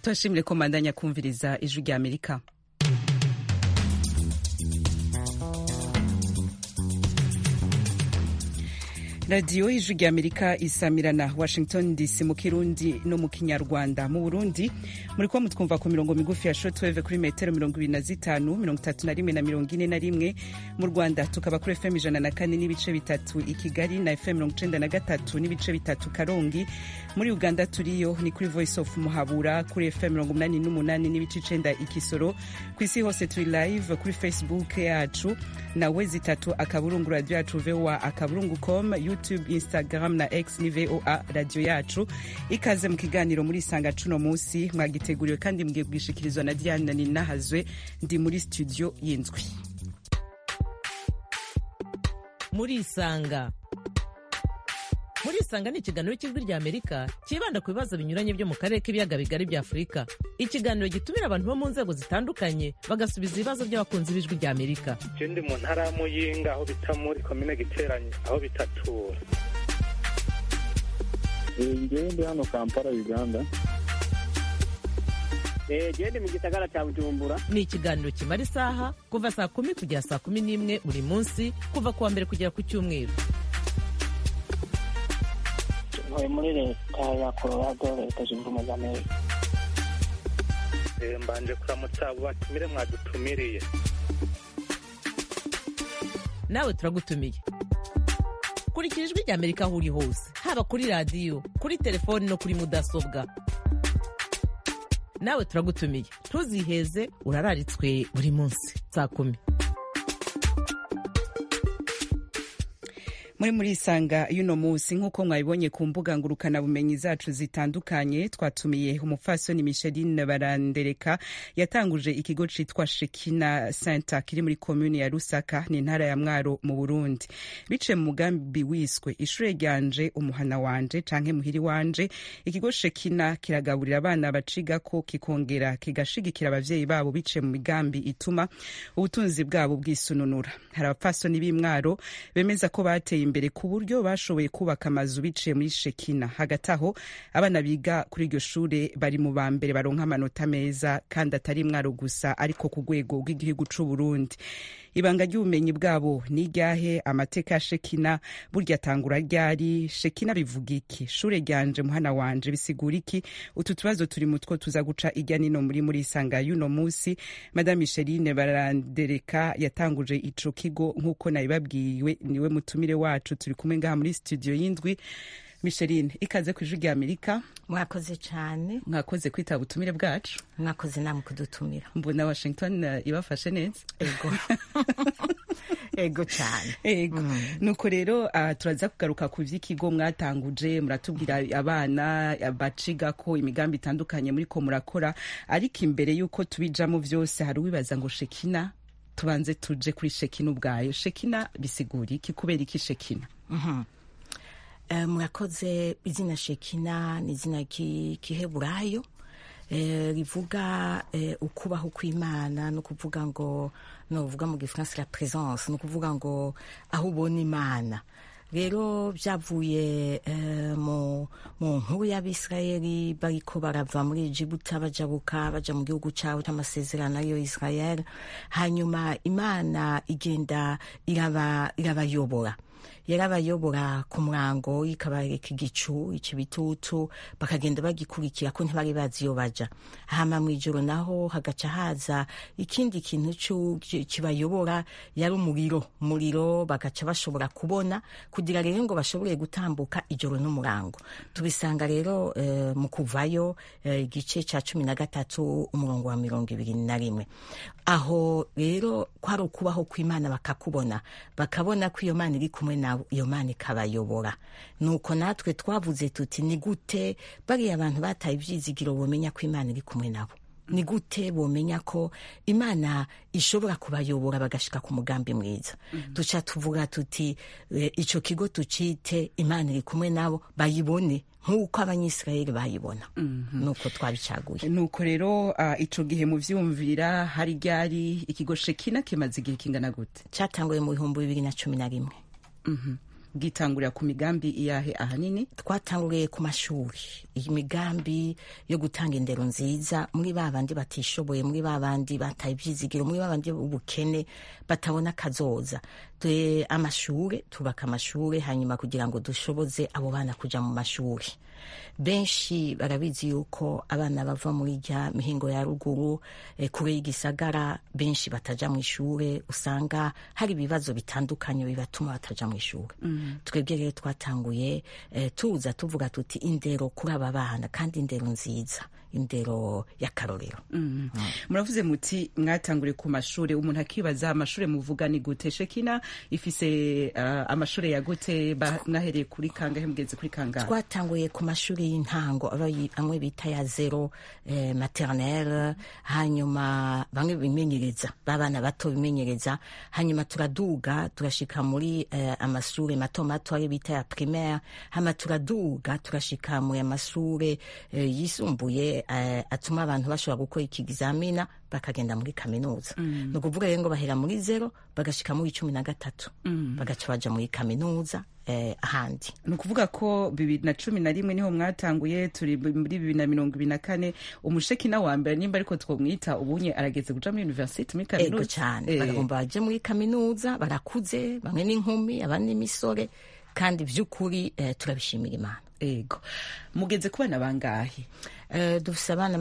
turashimire ko mandanya kumviriza ijwi rya Amerika. radiyo y'ijwi rya Amerika isamirana Washington DC mu Kirundi no mu Kinyarwanda. Mu Burundi muri ko mutwumva ku mirongo migufi ya shortwave kuri metero 25, 31 na 41. Mu Rwanda tukaba kuri FM 104 n'ibice bitatu i Kigali na FM 93 n'ibice bitatu Karongi. Muri Uganda turiyo ni kuri Voice of Muhabura kuri FM 88 n'ibice 9 i Kisoro. Ku isi hose turi live kuri Facebook yacu na wezi tatu akaburungu radio yacu VOA@akaburungu.com, YouTube, Instagram na X ni VOA radio yacu. Ikaze mu kiganiro muri Sanga cuno musi mwagiteguriwe kandi mgiye kwishikirizwa na Diane Ninahazwe ndi muri studio y'Indwi. Muri Isanga ni ikiganiro cy'ijwi rya Amerika kibanda ku bibazo binyuranye byo mu karere k'ibiyaga bigari bya Afurika. Ikiganiro gitumira abantu bo mu nzego zitandukanye bagasubiza ibibazo by'abakunzi b'ijwi rya Amerika. Je ndi mu ntara ya Muyinga aho bita muri commune Giteranyi aho bitatura. Ndi hano Kampala Uganda. Ndi mu gisagara cya Bujumbura. Ni ikiganiro kimara isaha kuva saa 10 kugera saa 11 buri munsi kuva kuwa mbere kugera ku Cyumweru. Muri leta ya Colorado, leta zunze ubumwe za Amerika. Mbanje kuramutsa batumire mwadutumiriye. Nawe turagutumiye. Kurikira ijwi rya Amerika aho uri hose, haba kuri radio, kuri telefone no kuri mudasobwa. Nawe turagutumiye. Ntuziheze, urararitswe buri munsi saa 10. muri Isanga y'uno musi nk'uko mwabibonye ku mbuga ngurukana bumenyi zacu zitandukanye, twatumiye umupfasoni Micheline Barandereka yatanguje ikigo citwa Shekina Center kiri muri commune ya Rusaka ni ntara ya Mwaro mu Burundi. Bice mu mugambi wiswe ishure ryanje umuhana wanje canke muhiri wanje, ikigo Shekina kiragaburira abana baciga ko kikongera kigashigikira abavyeyi babo bice mu migambi ituma ubutunzi bwabo bwisununura. Hari abapfasoni b'Imwaro bemeza ko bateye imbere ku buryo bashoboye kubaka amazu biciye muri Shekina. Hagati aho abana biga kuri iryo shure bari mu ba mbere baronka amanota meza kandi atari Mwaro gusa ariko ku rwego rw'igihugu c'u Burundi. Ibanga ry'ubumenyi bwabo ni ryahe? Amateka ya Shekina burya tangura ryari? Shekina bivuga iki? Shure ryanje muhana wanje bisigura iki? Utu tubazo turi mutwo tuza guca irya nino muri Isanga y'uno musi. Madame Micheline Barandereka yatanguje ico kigo nk'uko nabibabwiwe, niwe mutumire wacu turi kumwe ngaha muri studio y'Indwi. Micheline, ikaze ku ijwi rya Amerika. Mwakoze cyane. Mwakoze kwitaba ubutumire bwacu. Mwakoze namwe kudutumira. Mbona Washington ibafashe neza. Ego. Ego cyane. Ego. Nuko rero turaza kugaruka ku vy'ikigo mwatanguje, muratubwira abana baciga ko imigambi itandukanye muri ko murakora, ariko imbere yuko tubijamo vyose hari ubibaza ngo Shekina, tubanze tuje kuri Shekina ubwayo. Shekina bisigura iki? Kubera iki Shekina? Murakoze. Izina Shekina ni izina kiheburayo rivuga ukubaho kw'Imana, no kuvuga ngo no vuga mu gifaransa la présence, no kuvuga ngo aho ubona Imana. Rero byavuye mu nkuru y'Abisirayeli bariko barava muri Egiputa baja mu gihugu cyawo cy'amasezerano yo Israel. Hanyuma Imana igenda irabayobora, yarabayobora ku murango, ikabareka igicu ikibitutu, bakagenda bagikurikira ko ntibari bazi iyo baja. Hama mw'ijoro naho hagaca haza ikindi kintu kibayobora, yari umuriro bagaca bashobora kubona, kugira rero ngo bashobore gutambuka ijoro n'umurango. Tubisanga rero mu kuvayo igice ca 13 umurongo wa 21. Aho rero kwari ukubaho kw'Imana, bakabona ko iyo Mana iri kumwe nabo, iyo Mana ikabayobora. Nuko natwe twavuze tuti ni gute bariya abantu bataye ivyizigiro bomenya ko Imana iri kumwe nabo? Ni gute bomenya ko Imana ishobora kubayobora bagashika ku mugambi mwiza? Duca tuvuga tuti ico kigo tucite Imana iri kumwe nabo, bayibone nk'uko Abanyisirayeli bayibona. Nuko twabicaguye. Nuko rero ico gihe mu vyumvira hari ryari ikigo Shekina kimaze igihe kingana gute? Cyatanguye mu 2011. bwitangurira ku migambi iyahe ahanini? Twatanguriye ku mashuri, imigambi yo gutanga indero nziza muri babandi batishoboye, muri babandi bataye ivyizigiro, muri babandi ubukene batabona kazoza. Amashure, tubaka amashure hanyuma kugira ngo dushoboze abo bana kuja mu mashuri. Benshi barabizi yuko abana bava muri rya mihingo ya ruguru kure y'igisagara, benshi bataja mu ishure, usanga hari ibibazo bitandukanye bibatuma bataja mu ishure. Twebwe rero twatanguye tuza tuvuga tuti indero kuri aba bana, kandi indero nziza, indero y'akarorero. Muravuze muti mwatanguriye ku mashure, umuntu akibaza amashure muvuga ni gute? Shekina ifise amashure ya gute? Mwahereye kuri kangahe mugeze kuri kangahe? Twatanguye ku mashuri y'intango amwe bita ya zero maternelle, hanyuma bamwe bimenyereza, babana bato bimenyereza, hanyuma turaduga turashika muri amashure mato mato ayo bita ya primaire, hama turaduga turashika mu amashure yisumbuye atuma abantu bashobora gukora ikizamina bakagenda muri kaminuza. No kuvuga rero ngo bahera muri zero bagashika muri 13 bagaca baja muri kaminuza ahandi. Ni ukuvuga ko 2011 niho mwatanguye, turi muri 2024. Umushekina wa mbere nimba ariko twomwita ubunye arageze kuja muri university, muri kaminuza. Ego cyane, baragomba baje muri kaminuza, barakuze, bamwe n'inkumi abandi n'imisore, kandi vy'ukuri turabishimira Imana. Ego, mugeze ku bana bangahe? Dufise abana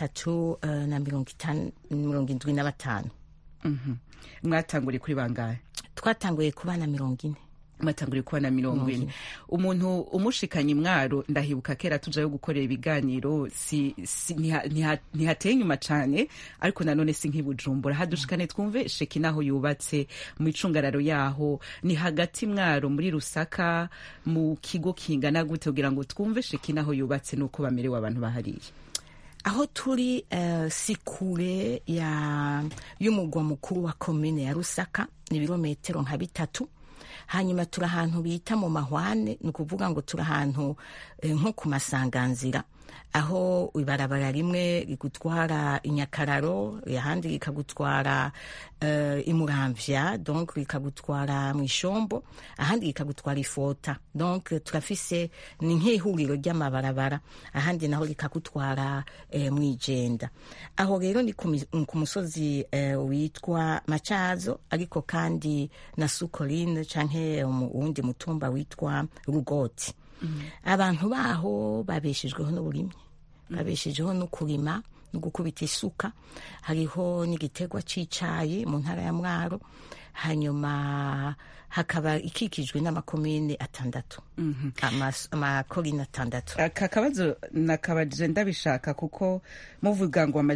375. Mwatanguriye kuri bangahe? Twatanguye ku bana 40. Mwatanguriye ku bana 40. Umuntu umushikanye Mwaro, ndahibuka kera tujayo gukorera ibiganiro, ntihateye inyuma cane, ariko nanone si nk'ibujumbura. Hadushikane twumve Shekina aho yubatse, mu icungararo yaho, ni hagati Mwaro muri Rusaka, mu kigo kingana gute kugira ngo twumve Shekina aho yubatse nuko bamerewe abantu bahariye? Aho turi si kure y'umugwa mukuru wa commune ya Rusaka, ni ibirometero nka 3. Hanyuma turi ahantu bita mu Mahwane, ni ukuvuga ngo turi ahantu nko ku masanganzira, aho ibarabara rimwe rigutwara Inyakararo, ahandi rikagutwara Imuramvya, donc rikagutwara mu Ishombo, ahandi rikagutwara Ifota. Donc turafise ni nk'ihuriro ry'amabarabara, ahandi naho rikagutwara mu Ijenda. Aho rero ni ku musozi witwa Macazo, ariko kandi na Sukoline canke uwundi mutumba witwa Rugoti. Abantu baho babeshejweho n'uburimyi, babeshejweho no kurima no gukubita isuka. Hariho n'igitegwa c'icayi mu ntara ya Mwaro, hanyuma hakaba ikikijwe n'amakomine 6, amakorine 6. Aka kabazo nakabaje ndabishaka kuko muvuga ngo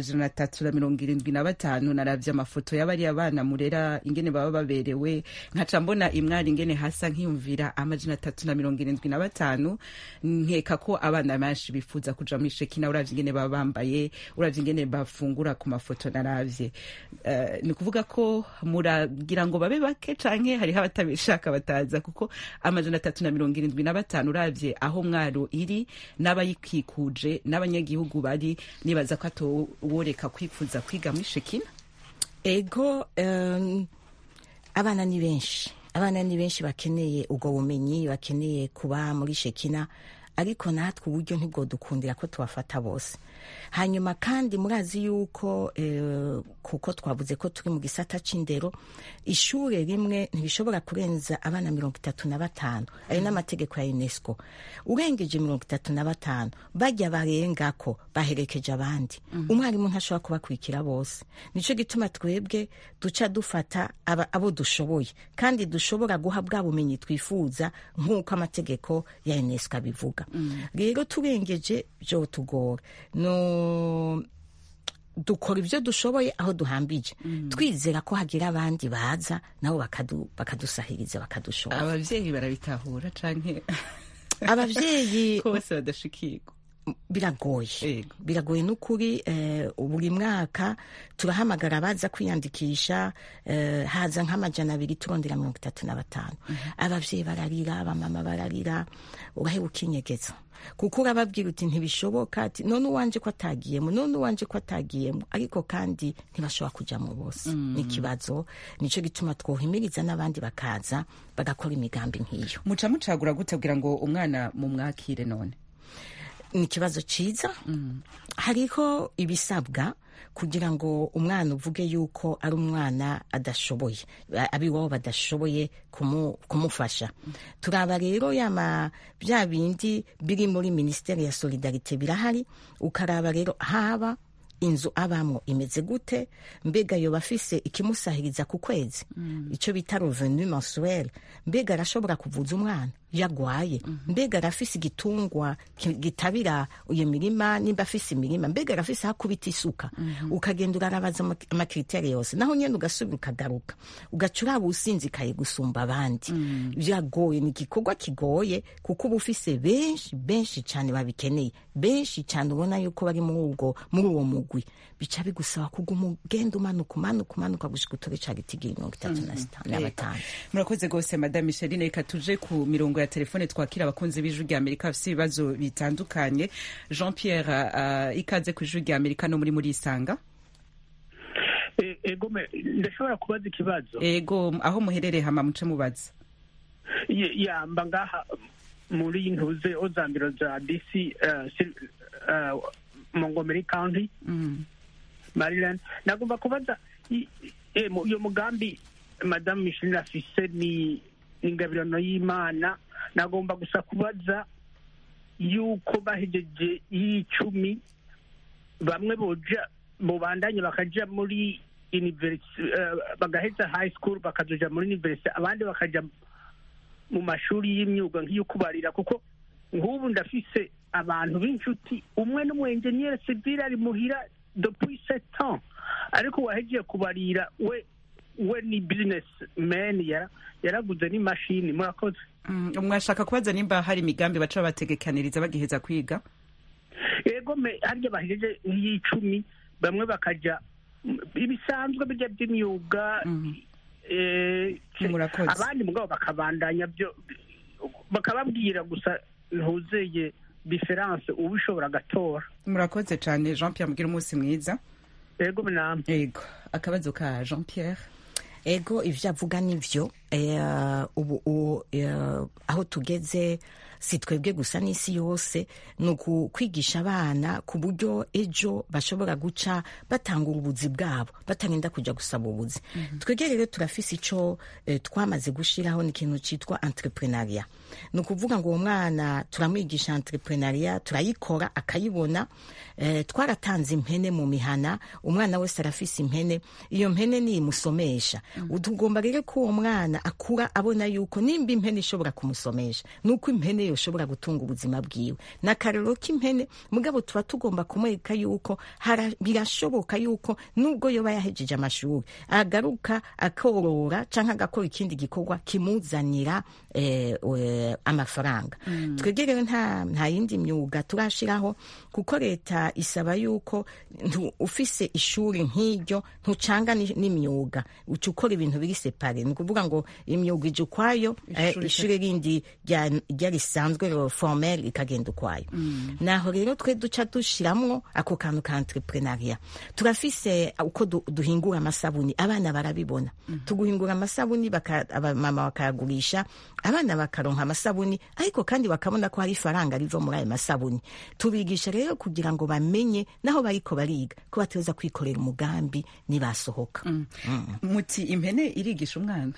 375 naravye amafoto y'abari abana murera ingene baba baberewe, nkaca mbona Imwari ingene hasa nkiyumvira 375. Nkeka ko abana benshi bifuza kuja muri Shekina, uravye ingene baba bambaye, uravye ingene bafungura ku mafoto naravye. Ni kuvuga ko muragira ngo babe bake canke hari abatabishaka bataza, kuko 375 uravye aho Mwaro iri n'abayikikuje n'abanyagihugu bari, nibaza ko atoworeka kwifuza kwiga muri Shekina. Ego, abana ni benshi bakeneye ubwo bumenyi, bakeneye kuba muri Shekina, ariko natwe uburyo ntibwo dukundira ko tubafata bose. Hanyuma kandi murazi yuko kuko twavuze ko turi mu gisata c'indero, ishure rimwe ntibishobora kurenza abana 35. Ayo n'amategeko ya UNESCO. Urengeje 35 bajya barengako baherekeje abandi. Umwarimu ntashobora kubakurikira bose. Nico gituma twebwe duca dufata abo dushoboye, kandi dushobora guha bwa bumenyi twifuza nk'uko amategeko ya UNESCO abivuga. Rero turengeje byo tugora, no dukora ivyo dushoboye aho duhambije, twizera ko hagira abandi baza nabo bakadusahiriza bakadushora. Abavyeyi barabitahura canke abavyeyi kose badashikirwa? biragoye n'ukuri. Buri mwaka turahamagara abaza kwiyandikisha, haza nk'amajana 200 turondera 35. Abavyeyi bararira, abamama bararira, uraheba ukinyegeza kuko urababwira uti ntibishoboka, ati none uwanje ko atagiyemo, ariko kandi ntibashobora kujamo bose. N'ikibazo, nico gituma twohimiriza n'abandi bakaza bagakora imigambi nk'iyo. Muca mucagura gute kugira ngo umwana mu mwakire? None ni ikibazo ciza. Hariho ibisabwa kugira ngo umwana uvuge yuko ari umwana adashoboye, abiwabo badashoboye kumufasha. Turaba rero bya bindi biri muri Ministeri ya Solidarite birahari, ukaraba rero haba inzu abamwo imeze gute, mbega yoba afise ikimusahiriza ku kwezi, ico bita revenu mensuel, mbega arashobora kuvuza umwana yagwaye, mbega arafise igitungwa gitabira iyo mirima, nimba afise imirima, mbega arafise hakubita isuka. Ukagenda urarabaza amakriteri yose, naho nyene ugasubira ukagaruka ugacuraba usinzikaye gusumba abandi. Byagoye, ni igikorwa kigoye kuko uba ufise benshi cane babikeneye, benshi cane ubona yuko bari muri uwo mugwi. Bica bigusaba kuguma ugenda umanuka gushika utore ca gitigiri 35. Murakoze gose Madame Micheline. Reka tuje ku mirongo ya telefone twakira abakunzi b'Ijwi rya Amerika bafite ibibazo bitandukanye. Jean Pierre, ikaze ku Ijwi rya Amerika no muri Isanga. Ego ndashobora kubaza ikibazo? Ego, aho muherereye hama muce mubaza. Mba ngaha muri ntuze ozambiro za DC Montgomery County, Maryland. Nagomba kubaza uyo mugambi Madame Micheline afise ni ingabirano y'Imana. Nagomba gusa kubaza yuko bahejeje 10 bamwe bobandanye bakaja muri university, bagaheza high school bakazoja muri university, abandi bakaja mu mashuri y'imyuga nk'iyo kubarira. Kuko nk'ubu ndafise abantu b'inshuti, umwe n'umwenjeniyeri civil ari muhira depuis 7 ans, ariko wahejeje kubarira we ni business man, yaraguze n'imashini. Murakoze. Mwashaka kubaza nimba hari imigambi baca bategekaniriza bagiheza kwiga? Ego harya bahejeje nk'icumi, bamwe bakaja ibisanzwe bijya by'imyuga, abandi mugabo bakabandanya byo bakababwira gusa ntuzeye difference ubishobora gatora. Murakoze cyane Jean Pierre, mugira umunsi mwiza. Ego namwe. Ego, akabazo ka Jean Pierre. Ego, ivyo avuga nivyo. Ubu aho tugeze si twebwe gusa n'isi yose, nuko kwigisha abana ku buryo ejo bashobora guca batangura ubuzi bwabo batarinda kuja gusaba ubuzi. Twebwe rero turafise ico twamaze gushiraho, ni ikintu citwa entrepreneuria. Nukuvuga ngo uwo mwana turamwigisha entrepreneuria, turayikora akayibona. Twaratanze impene mu mihana, umwana wese arafise impene, iyo mpene ni musomesha. Tugomba rero ko uwo mwana akura abona yuko nimba impene ishobora kumusomesha, nuko impene yoshobora gutunga ubuzima bwiwe. Nakarero k'impene mugabo tuba tugomba kumwereka yuko birashoboka yuko nubwo yoba yahejeje amashuri agaruka akorora canke agakora ikindi gikorwa kimuzanira amafaranga. Twebwe rero nta yindi myuga turashiraho, kuko leta isaba yuko ufise ishuri nk'iryo ntucanga n'imyuga, ucukora ibintu biri separe. Ni kuvuga ngo imyuga ije ukwayo, ishuri rindi rya risanzwe formel ikagenda ukwayo. Naho rero twe duca dushiramwo ako kantu ka entrepreneuria. Turafise uko duhingura amasabuni, abana barabibona. Tuguhingura amasabuni mama bakayagurisha, abana bakaronka amasabuni, ariko kandi bakabona ko hari faranga riva muri ayo masabuni. Tubigisha rero kugira ngo bamenye naho bariko bariga ko bateza kwikorera umugambi nibasohoka. Muti impene irigisha umwana?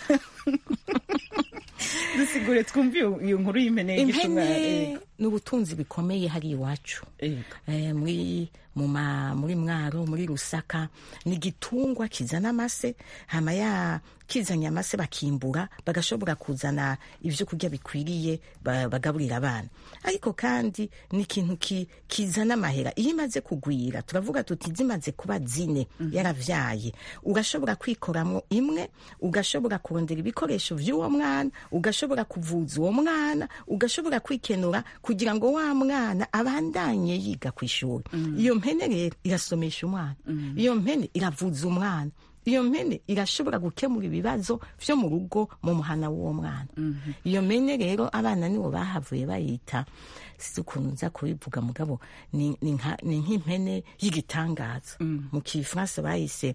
Dusigure twumve iyo nkuru y'impene yigisha umwana. N'ubutunzi bikomeye hari iwacu. Muri Mwaro, muri Rusaka, ni igitungwa kizana amase, hama kizanye amase bakimbura, bagashobora kuzana ivyo kurya bikwiriye bagaburira abana. Ariko kandi ni ikintu kizana amahera. Iyo imaze kugwira, turavuga tuti zimaze kuba 4 yaravyaye, ugashobora kwikoramwo imwe, ugashobora kurondera ibikoresho vy'uwo mwana, ugashobora kuvuza uwo mwana, ugashobora kwikenura kugira ngo wa mwana abandanye yiga ku ishuri. Iyo mpene rero irasomesha umwana, iyo mpene iravuza umwana, iyo mpene irashobora gukemura ibibazo vyo mu rugo mu muhana w'uwo mwana. Iyo mpene rero abana nibo bahavuye bayita, si ukuntu nza kubivuga mugabo, ni nk'impene y'igitangaza. Mu Kifaransa bayise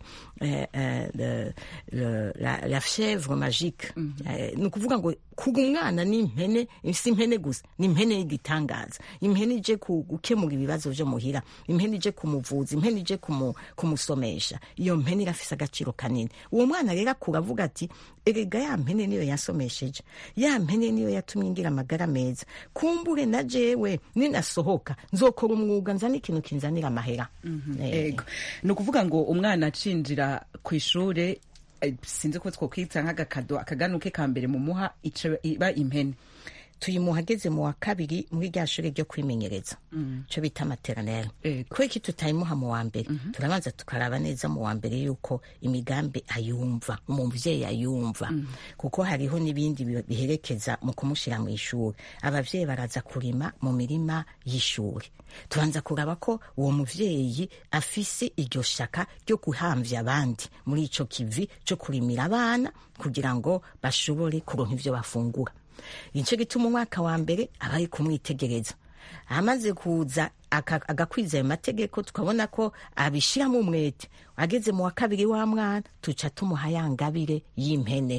la chèvre magique. Ni ukuvuga ngo kuga umwana ni impene, si impene gusa, ni impene y'igitangaza. Impene ije gukemura ibibazo vyo muhira, impene ije kumuvuza, impene ije kumusomesha. Iyo mpene irafise agaciro kanini. Uwo mwana rero akura avuga ati, erega ya mpene niyo yansomesheje, ya mpene niyo yatumye ngira amagara meza, kumbure na jewe ninasohoka nzokora umwuga nzana ikintu kinzanira amahera. Ego ni ukuvuga ngo umwana acinjira ku ishure, sinzi ko twokwita nk'agakado, akaganuke ka mbere mu muha iba impene. Tuyimuha ageze mu wa kabiri muri rya shure ryo kwimenyereza, cyo bita maternelle. Kweki tutayimuha mu wa mbere, turabanza tukaraba neza mu wa mbere yuko imigambi ayumva, umuvyeyi ayumva, kuko hariho n'ibindi biherekeza mu kumushira mu ishuri. Abavyeyi baraza kurima mu mirima y'ishuri, tubanza kuraba ko uwo muvyeyi afise iryo shaka ryo guhamvya abandi muri ico kivi cyo kurimira abana kugira ngo bashobore kuronka ivyo bafungura. Nico gituma umwaka wa mbere abari kumwitegereza, amaze kuza agakwiza ayo mategeko, tukabona ko abishiramo umwete. Ageze mu wa kabiri wa mwana tuca tumuha ya ngabire y'impene.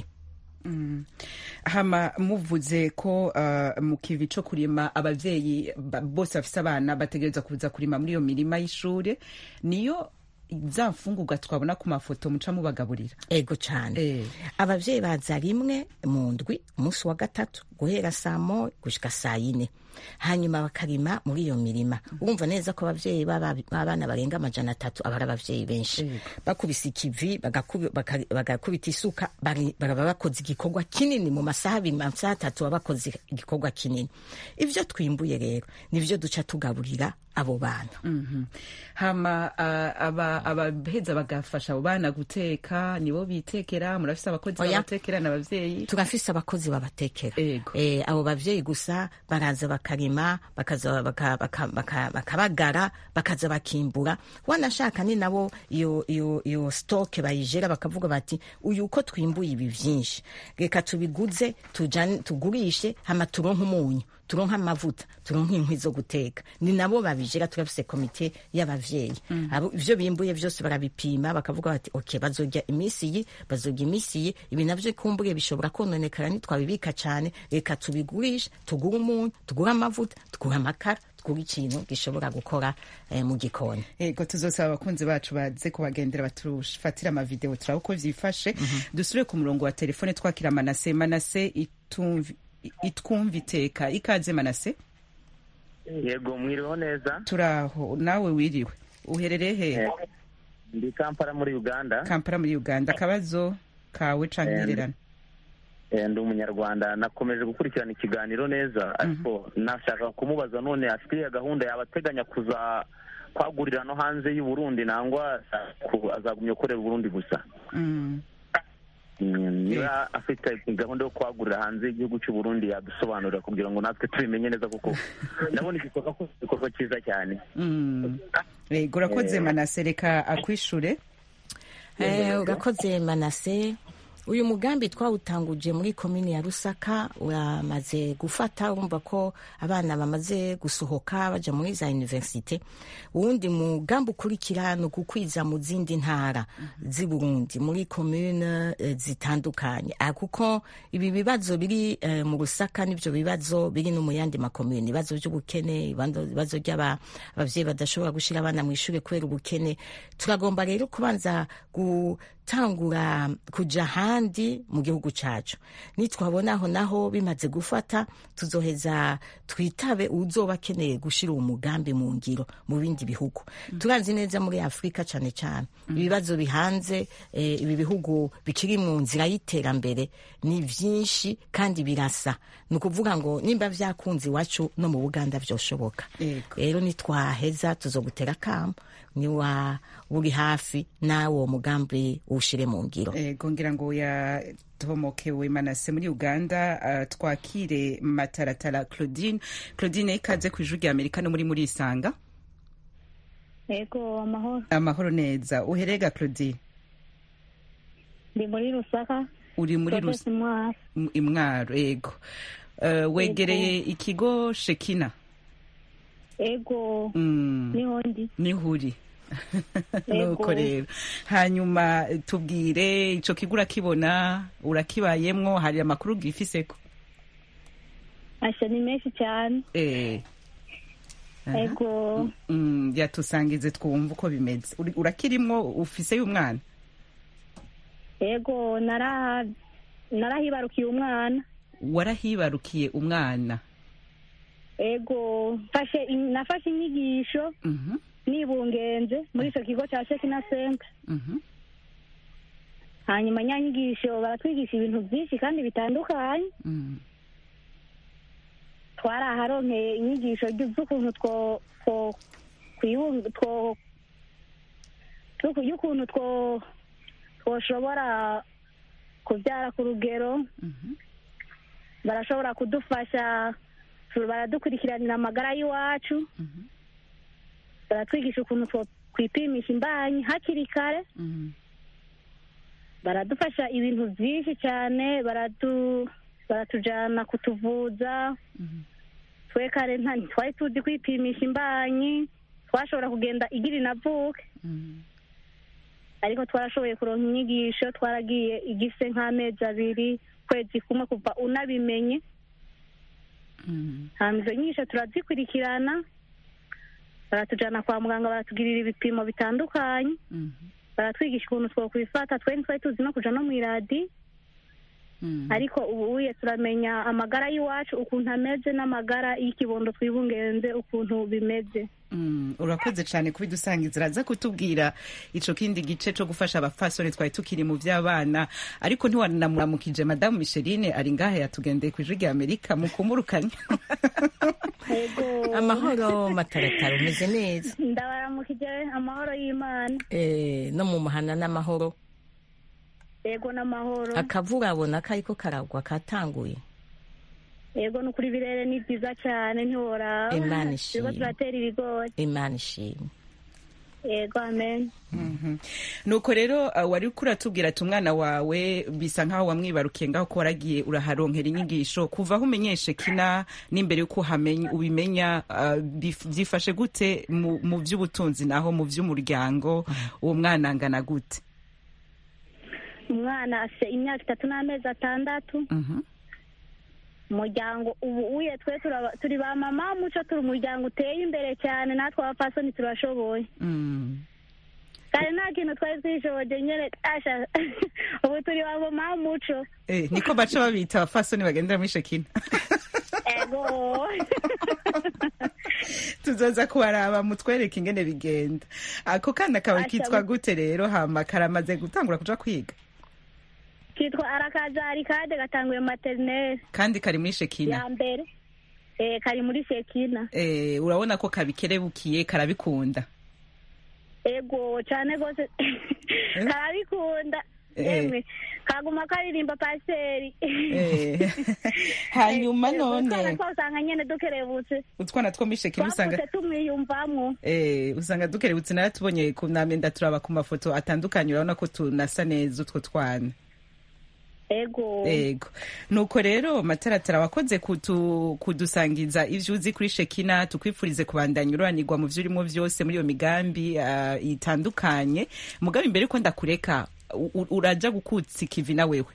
Hama muvuze ko mu kivi co kurima abavyeyi bose bafise abana bategereza kuza kurima muri iyo mirima y'ishure, niyo za mfungurwa twabona ku mafoto muca mubagaburira. Ego cane. Abavyeyi baza rimwe mu ndwi, umunsi wa gatatu guhera saa moya gushika saa yine, hanyuma bakarima muri iyo mirima. Urumva neza ko abavyeyi b'abana barenga 300 abari abavyeyi benshi. Bakubise ikivi, bagakubita isuka, baraba bakoze igikorwa kinini mu masaha 3 abakoze igikorwa kinini. Ivyo twimbuye rero nivyo duca tugaburira abo bana. Hama abaheza bagafasha abo bana guteka, nibo bitekera, murafise abakozi babatekera n'abavyeyi? Turafise abakozi babatekera. Abo bavyeyi gusa baraza bakarima, bakaza bakabagara, bakaza bakimbura. Wanashaka ni nabo iyo stock bayijera, bakavuga bati uyu uko twimbuye ibi vyinshi, reka tubiguze tugurishe, hama turonka umunyu, turonka amavuta, turonka inkwi zo guteka. Ni nabo babijera. Turafise komite y'abavyeyi. Abo ivyo bimbuye vyose barabipima, bakavuga bati okay, bazojya imisi iyi, bazojya imisi iyi, ibi navyo kumbure bishobora kononekara nitwabibika cane, reka tubigurisha, tugura umunyu, tugura amavuta, tugura amakara, tugura ikintu gishobora gukora mu gikoni. Ego tuzosaba abakunzi bacu baze kubagendera batufatira ama video turaba uko vyifashe. Dusubire ku murongo wa telefone twakira Manase itwumva iteka. Ikaze Manase. Yego mwiriho neza. Turaho, nawe wiriwe. Uherereye he? Ndi Kampala muri Uganda. Kampala muri Uganda. Akabazo kawe cankererana? Ndi umunyarwanda, nakomeje gukurikirana ikiganiro neza, ariko nashaka kumubaza none afite gahunda yabateganya kuza kwagurira no hanze y'u Burundi, nangwa azagumye korera Burundi gusa? Niba afite gahunda yo kwagurira hanze igihugu cy'u Burundi yadusobanurira kugira ngo natwe tubimenye neza, kuko ndabona igikorwa cyiza cyane. Urakoze Manase, reka akwishure. Urakoze Manase. Uyu mugambi twawutanguje muri komini ya Rusaka uramaze gufata, urumva ko abana bamaze gusohoka baja muri za universite. Uwundi mugambi ukurikira no gukwiza mu zindi ntara z'i Burundi muri commune zitandukanye, kuko ibi bibazo biri mu Rusaka nivyo bibazo biri no mu yandi makomune, ibibazo by'ubukene, ibibazo by'abavyeyi badashobora gushira abana mu ishure kubera ubukene. Turagomba rero kubanza gutangura kuja handi mu gihugu cacu. Nitwabonaho naho bimaze gufata, tuzoheza twitabe uzoba akeneye gushira umugambi mu ngiro mu bindi bihugu. Turanzi neza muri Afrika cane cane ibibazo bihanze ibi bihugu bikiri mu nzira y'iterambere ni vyinshi kandi birasa. Nukuvuga ngo nimba vyakunze iwacu no mu Buganda vyoshoboka. Rero nitwaheza tuzogutera kamo niwa uri hafi nawo mugambi ushire mu ngiro. Ngira ngo tomokewe Manase muri Uganda. Twakire Mataratara Claudine. Claudine, ikaze ku Ijwi ry'Amerika no muri Isanga. Yego, amahoro neza. Uherega Claudine? Ndi muri Rusaka. Uri muri Imwaro. Yego. Wegereye ikigo Shekina? Ego. Nihuri. Nuko rero hanyuma tubwire ico kigo urakibona, urakibayemwo, hari amakuru gifiseko? Asha ni menshi cyane. Ego. Yatusangize twumva uko bimeze. Urakirimwo, ufise umwana? Ego, narahibarukiye umwana. Warahibarukiye umwana? Ego, nafashe inyigisho nibungenze muri icyo kigo cya Shekina Center. Hanyuma nyanyigisho baratwigisha ibintu byinshi kandi bitandukanye. Twaraharonkeye inyigisho z'ukuntu twoshobora kubyara ku rugero. Barashobora kudufasha, baradukurikiranira amagara y'iwacu. Baratwigisha ukuntu kwipimisha imbanyi hakiri kare. Baradufasha ibintu byinshi cyane, baratujyana kutuvuza. Twe kare twari tuzi kwipimisha imbanyi, twashobora kugenda igira inavuke. Ariko twarashoboye kuronka inyigisho, twaragiye igise nk'amezi 2, kwezi kumwe kuva unabimenye. Izo nyigisho turazikurikirana, baratujyana kwa muganga, baratugirira ibipimo bitandukanye. Baratwigisha ukuntu twokwifata. Twe twari tuzi no kuja no mu iradi. Ariko ubuye turamenya amagara y'iwacu ukuntu ameze n'amagara y'ikibondo twibungenze ukuntu bimeze. Urakoze cyane kubidusangiza. Raza kutubwira ico kindi gice cyo gufasha abafasoni twari tukiri mu by'abana, ariko ntiwanamuramukije Madame Micheline ari ngahe yatugendeye ku Ijwi ry'Amerika mukumurukanye. Amahoro Mataratara, umeze neza? Ndabaramukije, amahoro y'Imana. No mu muhana n'amahoro? Yego, n'amahoro. Akavura abona kariko karagwa katanguye? Yego, nukuri birere ni byiza cyane ntiworaba. Imana ishimwe. Turatera ibigori. Imana ishimwe. Yego, amen. Nuko rero wari kuratubwira ati umwana wawe bisa nkaho wamwibarukiye ngaho ko waragiye uraharonkera inyigisho. Kuva aho umenyeshe kina n'imbere yuko ubimenya, byifashe gute mu by'ubutunzi naho mu by'umuryango? Uwo mwana angana gute? Umwana afite imyaka 3 n'amezi 6. Umuryango ubu uye twe turi ba mama muco, turi umuryango uteye imbere cyane, natwe abapfasoni turashoboye. Kare nta kintu twari twishoboye nyene, asha ubu turi ba mama muco. Niko baca babita abapfasoni bagendera muri Shekina. Ego. Tuzoza kubaraba mutwereke ingene bigenda. Ako kana kawe kitwa gute rero? Hama karamaze gutangura kuja kwiga? Kitwa Arakazari Kade, gatanguye maternelle. Kandi kari muri Shekina ya mbere? Kari muri Shekina. Urabona ko kabikerebukiye, karabikunda? Ego cyane gose. Karabikunda. Emwe kaguma karirimba paseri. Hanyuma none usanga nyene dukerebutse. Utwana two muri Shekina usanga tumwiyumvamwo. Usanga dukerebutse. Naratubonye ku namenda turaba ku mafoto atandukanye, urabona ko tunasa neza utwo twana. Ego. Nuko rero Mataratara, wakoze kudusangiza ivyo uzi kuri Shekina. Tukwifurize kubandanya uranirwa mu vyo urimo vyose muri iyo migambi itandukanye. Mugabe imbere ko ndakureka, uraja gukutsa ikivi na wewe?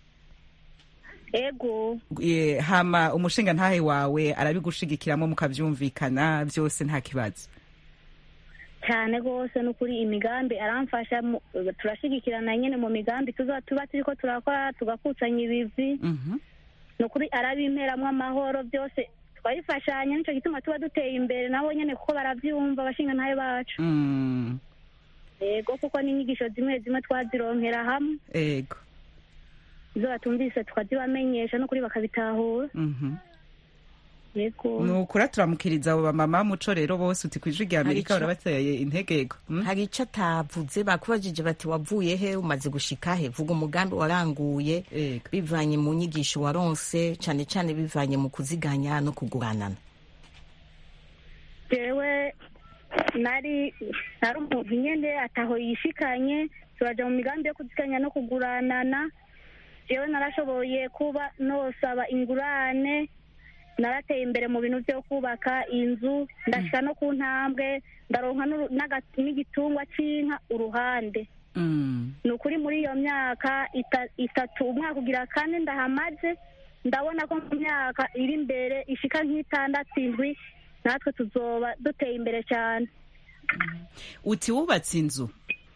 Ego. Hama umushinga ntahe wawe arabigushigikiramo mukavyumvikana byose nta kibazo? Cyane gose nukuri imigambi aramfasha, turashigikirana nyene mu migambi tuba turiko turakora, tugakutsanya ibivi. Nukuri arabimperamwo amahoro, byose twabifashanya, nico gituma tuba duteye imbere nabo nyene kuko baravyumva bashinga ntahe bacu. Ego, kuko n'inyigisho zimwe twazironkera hamwe. Ego. Izo batumvise tukazibamenyesha nukuri bakabitahura. yego nukura turamukiriza abo bamama muco rero bose uti kwijwi rya Amerika barabateye integego. hari ico atavuze bakubajije bati wavuye he umaze gushika he vuga umugambi waranguye bivanye mu nyigisho waronse cane cane bivanye mu kuziganya no kuguranana. jewe nari umuntu nyene ataho yishikanye turaja mu migambi yo kuziganya no kuguranana. jewe narashoboye kuba nosaba ingurane, narateye imbere mu bintu byo kubaka inzu, ndashika no ku ntambwe ndaronka n'igitungwa c'inka uruhande. ni ukuri muri iyo myaka itatu umwaka ugira kane ndahamaze, ndabona ko mu myaka iri imbere ishika nk'itandatu indwi natwe tuzoba duteye imbere cyane. uti wubatse inzu?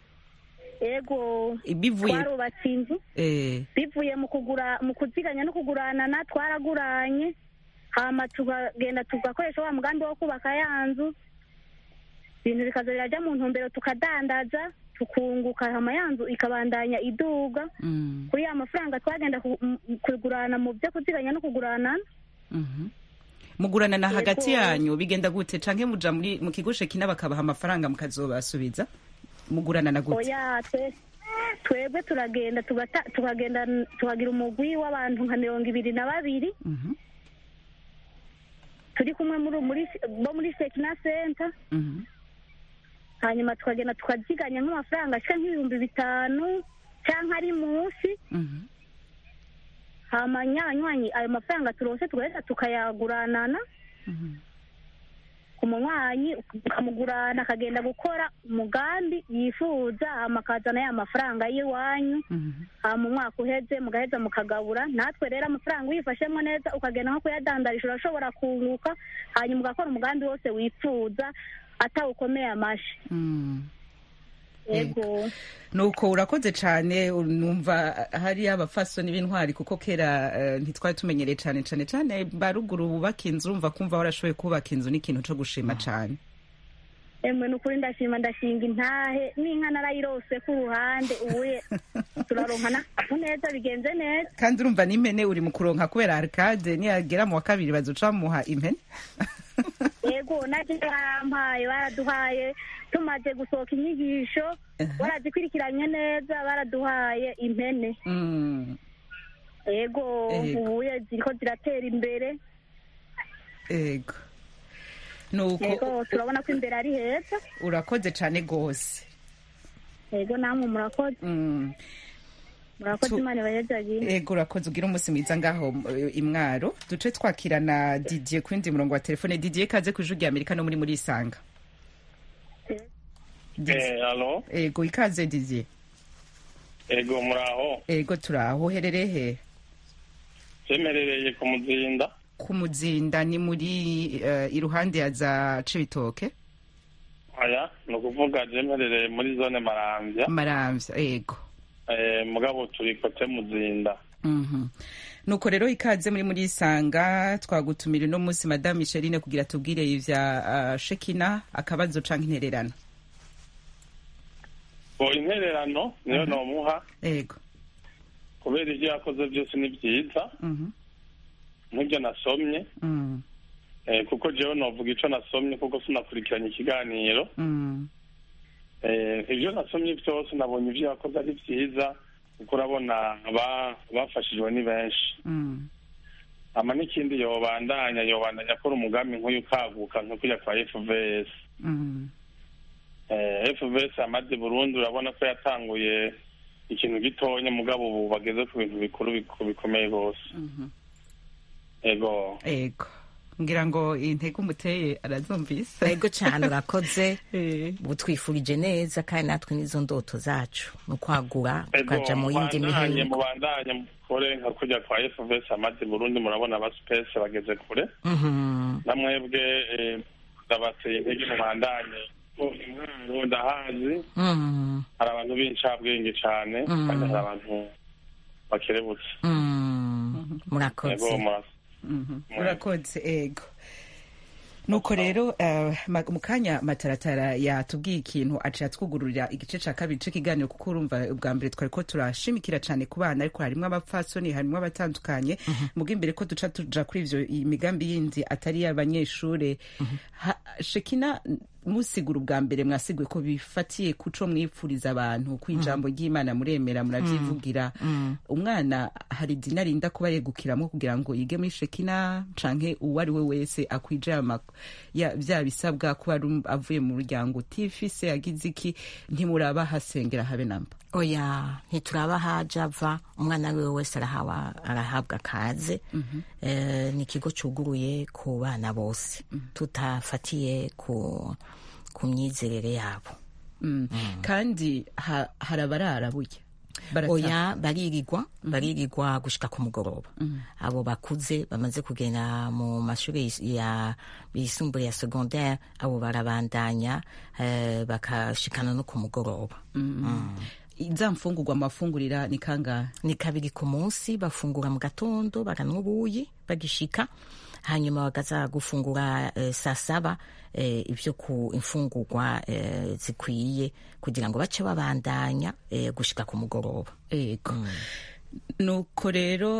ego twarubatse inzu bivuye mu kuziganya no kuguranana, twaraguranye hama tugagenda tugakoresha wa mugambi wo kubaka ya nzu, ibintu bikaza birajya mu ntumbero tukadandaza tukunguka, hama ya nzu ikabandanya iduga kuri ya mafaranga twagenda kugurana mu byo kuziganya no kuguranana. muguranana hagati yanyu bigenda gute canke muja mu kigo Shekina bakabaha amafaranga mukazobasubiza? muguranana gute? oya twebwe turagenda tukagira umugwi w'abantu nka 22 turi kumwe muri Shekina Center. hanyuma tukagenda tukaziganya nk'amafaranga ashika nk'ibihumbi 5 canke ari munsi. hama nyanywanyi ayo mafaranga turonse tugahita tukayaguranana ku munywanyi, ukamugurana akagenda gukora umugambi yifuza, hama akazana ya mafaranga y'iwanyu. hama umwaka uheze mugaheza mukagabura. natwe rero amafaranga uyifashemo neza ukagenda nko kuyadandarisha urashobora kunguka, hanyuma ugakora umugambi wose wifuza atawukomeye amashi. yego nuko urakoze cane. numva hari abafasoni b'intwari kuko kera ntitwari tumenyereye cane baruguru bubaka inzu, urumva kumva warashoboye kubaka inzu n'ikintu co gushima cane. emwe nukuri ndashinga intahe n'inka narayirose ku ruhande, ubuye turaronka n'akantu neza bigenze neza. kandi urumva n'impene uri mu kuronka kubera Arcade niyagera mu wa kabiri bazoca muha impene. yego naje baraduhaye tumaze gusohoka inyigisho barazikurikiranye neza, baraduhaye impene. yego ubuye ziriko ziratera imbere. yego nuko turabona ko imbere ari heza. urakoze cane gose. yego namwe murakoze. murakoze Imana ibahezagiye. yego urakoze, ugira umunsi mwiza ngaho imwaro. duce twakirana Didier ku wundi murongo wa telefone. Didier kaze ku ijwi rya Amerika no muri Isanga. Alo. Ego ikaze Didier. Ego muraho. Ego turaho. Uherereye he? Semerereye ku Muzinda. Ku Muzinda ni muri iruhande ya za Cibitoke? Aya, no kuvuga jemerereye muri zone Maramvya. Maramvya, ego. Mugabo turi kote Muzinda. Nuko rero ikaze muri Isanga, twagutumira no munsi Madame Micheline kugira tubwire ivya Shekina, akabazo canke intererano. Intererano niyo nomuha. Ego. Kubera ivyo yakoze byose ni byiza. Nk'ibyo nasomye. Kuko jewe novuga ico nasomye kuko sinakurikiranye ikiganiro. Ivyo nasomye byose nabonye ivyo yakoze ari byiza, kuko urabona bafashijwe ni benshi. Ama n'ikindi yobandanya akora umugambi nk'uyu ukaguka nko kujya kwa FVS. FVS amaze Burundi urabona ko yatanguye ikintu gitonya, mugabo ubu bageze ku bintu bikuru bikomeye gose. Ego ngira ngo intego umuteye arazumvise. Ego cyane urakoze. Butwifurije neza kandi natwe nizo ndoto zacu no kwagura tukaja mu yindi mihingo. Mubandanye mukore nka kujya kwa FVS amaze Burundi, murabona aba space bageze kure. Namwebwe ndabateye intege mubandanye. Ndahazi hari abantu b'incabwenge cyane kandi hari abantu bakerebutse. Murakoze. Murakoze. Ego nuko rero mu kanya Mataratara yatubwiye ikintu aciye atwugururira igice ca kabiri c'ikiganiro, kuko urumva ubwa mbere twariko turashimikira cane ku bana, ariko harimwo abapfasoni, harimwo abatandukanye. Muga imbere ko duca tuja kuri ivyo imigambi yindi atari y'abanyeshure, Shekina, musigura ubwa mbere mwasiguye ko bifatiye kuco mwipfuriza abantu ku ijambo ry'Imana, muremera muravyivugira. Umwana hari dini arinda kuba yegukiramo kugira ngo yige muri Shekina, canke uwo ari we wese akwije vya bisabwa kuba avuye mu muryango utifise yagize iki, ntimuraba hasengera habe namba? Oya, ntituraba haja ava, umwana wiwe wese arahabwa kaze. Ni ikigo cuguruye ku bana bose, tutafatiye ku myizerere yabo. Kandi harabarara burya? Oya, baririrwa gushika ku mugoroba. Abo bakuze bamaze kugenda mu mashuri yisumbuye ya secondaire, abo barabandanya bakashikana no ku mugoroba. Iza mfungurwa amafungurira ni kangahe? Ni 2 ku munsi. Bafungura mu gatondo, bakanwa ubuyi bagishika, hanyuma bakaza gufungura saa 7 ivyo ku imfungurwa zikwiye kugira ngo bace babandanya gushika ku mugoroba. Ego. Nuko rero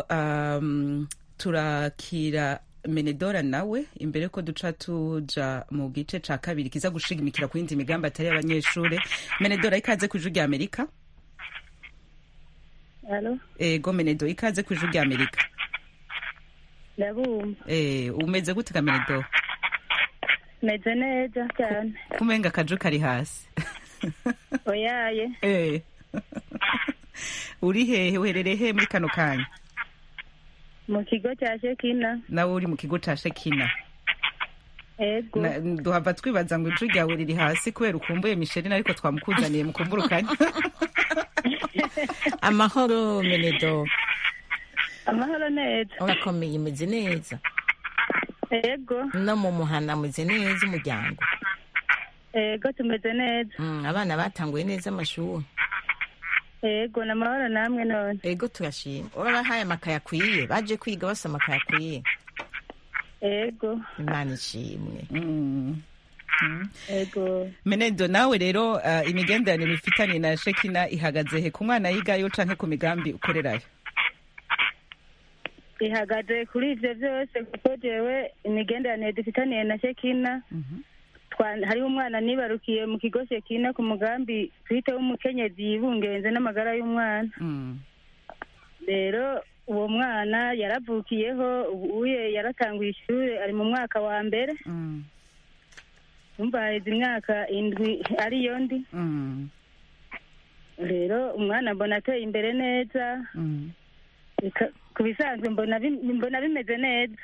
turakira Menedora nawe imbere ko duca tuja mu gice ca kabiri kiza gushigimikira ku yindi migambi atari y'abanyeshure. Menedora, ikaze ku Ijwi rya Amerika. Allo? Ego Menedora, ikaze ku Ijwi rya Amerika. Ndabumva. Umeze gute ka Menedora? Meze neza cyane. Kumenga kaju kari hasi. Oyaye. Uri hehe, uherereye muri kano kanya? Mu kigo cya Shekina. Nawe uri mu kigo cya Shekina? Ego. Duhava twibaza ngo ijwi ryawe riri hasi kubera ukumbuye Micheline, ariko twamukuzaniye mukumburukanye. Amahoro Menedo. Amahoro neza. Urakomeye, imeze neza? Ego. No mu muhana meze neza umuryango? Ego, tumeze neza. Abana batanguye neza amashuri? Ego, n'amahoro namwe none? Ego, turashima. Urabahaye amakaye akwiye? Baje kwiga basa amakaye akwiye? Ego. Imana ishimwe. Ego. Menedo, nawe rero imigenderanire ifitanye na Shekina ihagaze he, ku mwana yigayo canke ku migambi ukorerayo? Ihagaze kuri ivyo vyose, kuko jewe imigenderanire dufitaniye na Shekina, hariho umwana nibarukiye mu kigo Shekina ku mugambi twite w'umukenyezi yibungenze n'amagara y'umwana. Rero uwo mwana yaravukiyeho, ubuye yaratanguye ishuri, ari mu mwaka wa mbere. Umva haheze imyaka 7 ariyo ndi. Rero umwana mbona ateye imbere neza. Ku bisanzwe mbona bimeze neza.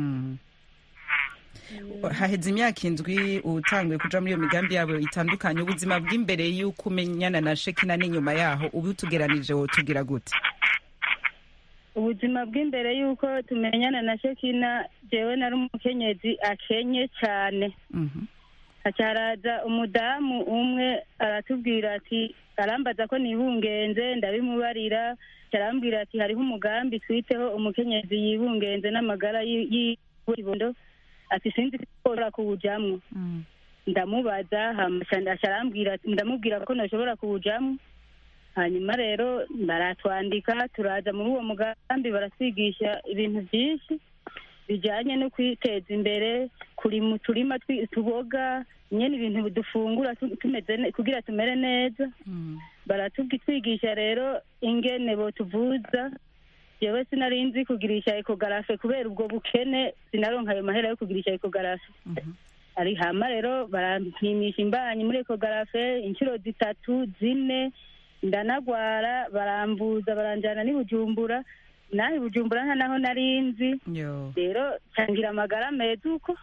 Haheze imyaka 7 utanguye kuja muri iyo migambi yabo itandukanye. Ubuzima bw'imbere y'uko umenyana na Shekina n'inyuma yaho ubu tugeranije wotugira gute? Ubuzima bw'imbere y'uko tumenyana na Shekina, jewe nari umukenyezi akenye cyane. Hacaraza umudamu umwe aratubwira ati, arambaza ko nibungenze, ndabimubarira. Arambwira ati hariho umugambi twiteho umukenyezi yibungenze n'amagara y'ibondo, ati sinzi ko ushobora kuwujamwo. Ndamubaza, ndamubwira ko nashobora kuwujamwo. Hanyuma rero baratwandika, turaza muri uwo mugambi, baratwigisha ibintu byinshi bijyanye no kwiteza imbere, kuri mu turima tuboga, nyene ibintu dufungura kugira tumere neza. Baratwigisha rero ingene botuvuza. Jewe sinari nzi kugirisha ekogarafe kubera ubwo bukene, sinaronka ayo mahera yo kugirisha ekogarafe. Ari hama rero barampimisha imbanyi muri ekogarafe inshuro 3, 4, ndanagwara, barambuza, baranjana ni Bujumbura. Nahi Bujumbura nta naho nari nzi. Rero cangira amagara meza uko.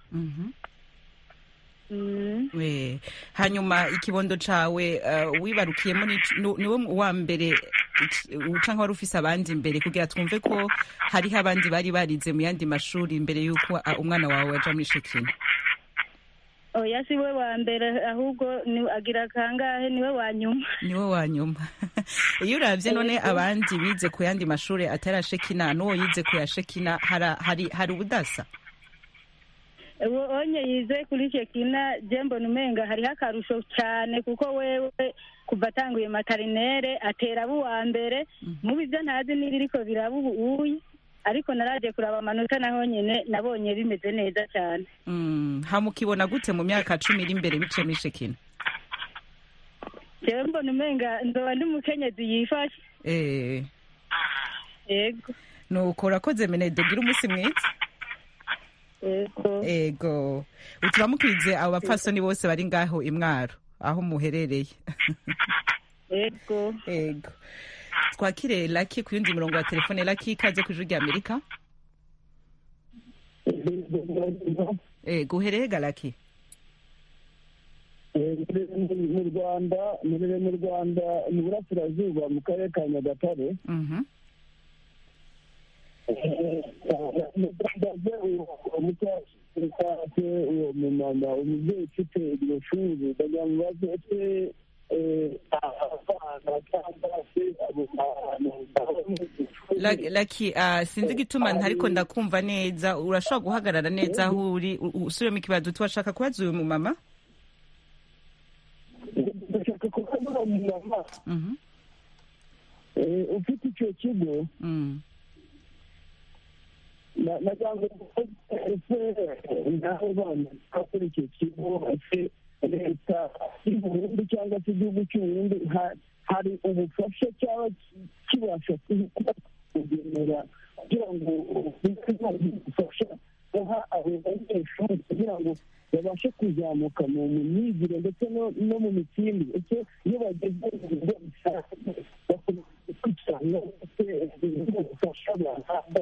Hanyuma ikibondo cawe wibarukiyemo niwe wa mbere uca nk'wari ufise abandi imbere, kugira twumve ko hariho abandi bari barize mu yandi mashuri imbere y'uko umwana wawe waja muri Shekina? Oya, si we wa mbere, ahubwo agira kangahe, niwe wa nyuma. Niwe wa nyuma. Iyo uravye none abandi bize ku yandi mashuri atari Shekina n'uwo yize ku ya Shekina, hari ubudasa? onye yize kuri Shekina je mbona umenga hariho akarusho cyane kuko wewe kuva atanguye materinere atera abo uwa mbere mubi ibyo ntazi n'ibiriko biraba ubuye ariko naraje kuraba amanota naho nyene nabonye bimeze neza cyane. Hamukibona gute mu myaka 10 iri imbere bice muri Shekina? Je mbona umenga ndoba ndi mukenyezi yifashe. Yego. Nuko urakoze Menede, gira umunsi mwiza. Ego. Uturamukirize abo bapfasoni bose bari ngaho Imwaro aho muherereye. Ego. Twakire Lucky ku yundi murongo wa telefone. Lucky, ikaze ku Ijwi ry'Amerika. Guhereye Lucky? mu Rwanda mu Burasirazuba mu karere ka Nyagatare. Uwo mumama umubyeyi ufite iryo shuri ndagira ngo baze ese abana cyangwa se abo bantu. Lucky, sinzi igituma ntariko ndakumva neza, urashobora guhagarara neza aho uri usubiremo ikibazo twashaka kubaza uyu mumama? Ndashaka kubaza uwo mumama ufite icyo kigo naganze ese naho bana bakora icyo kigo ese leta y'u Burundi cyangwa se igihugu cy'u Burundi hari ubufasha cyangwa kibasha kugenera kugira ngo bifasha guha abo banyeshuri kugira ngo babashe kuzamuka mu myigire ndetse no mu mitsindire. Ese iyo bageze mu bigo bisanzwe bakurikirana ubufasha bahabwa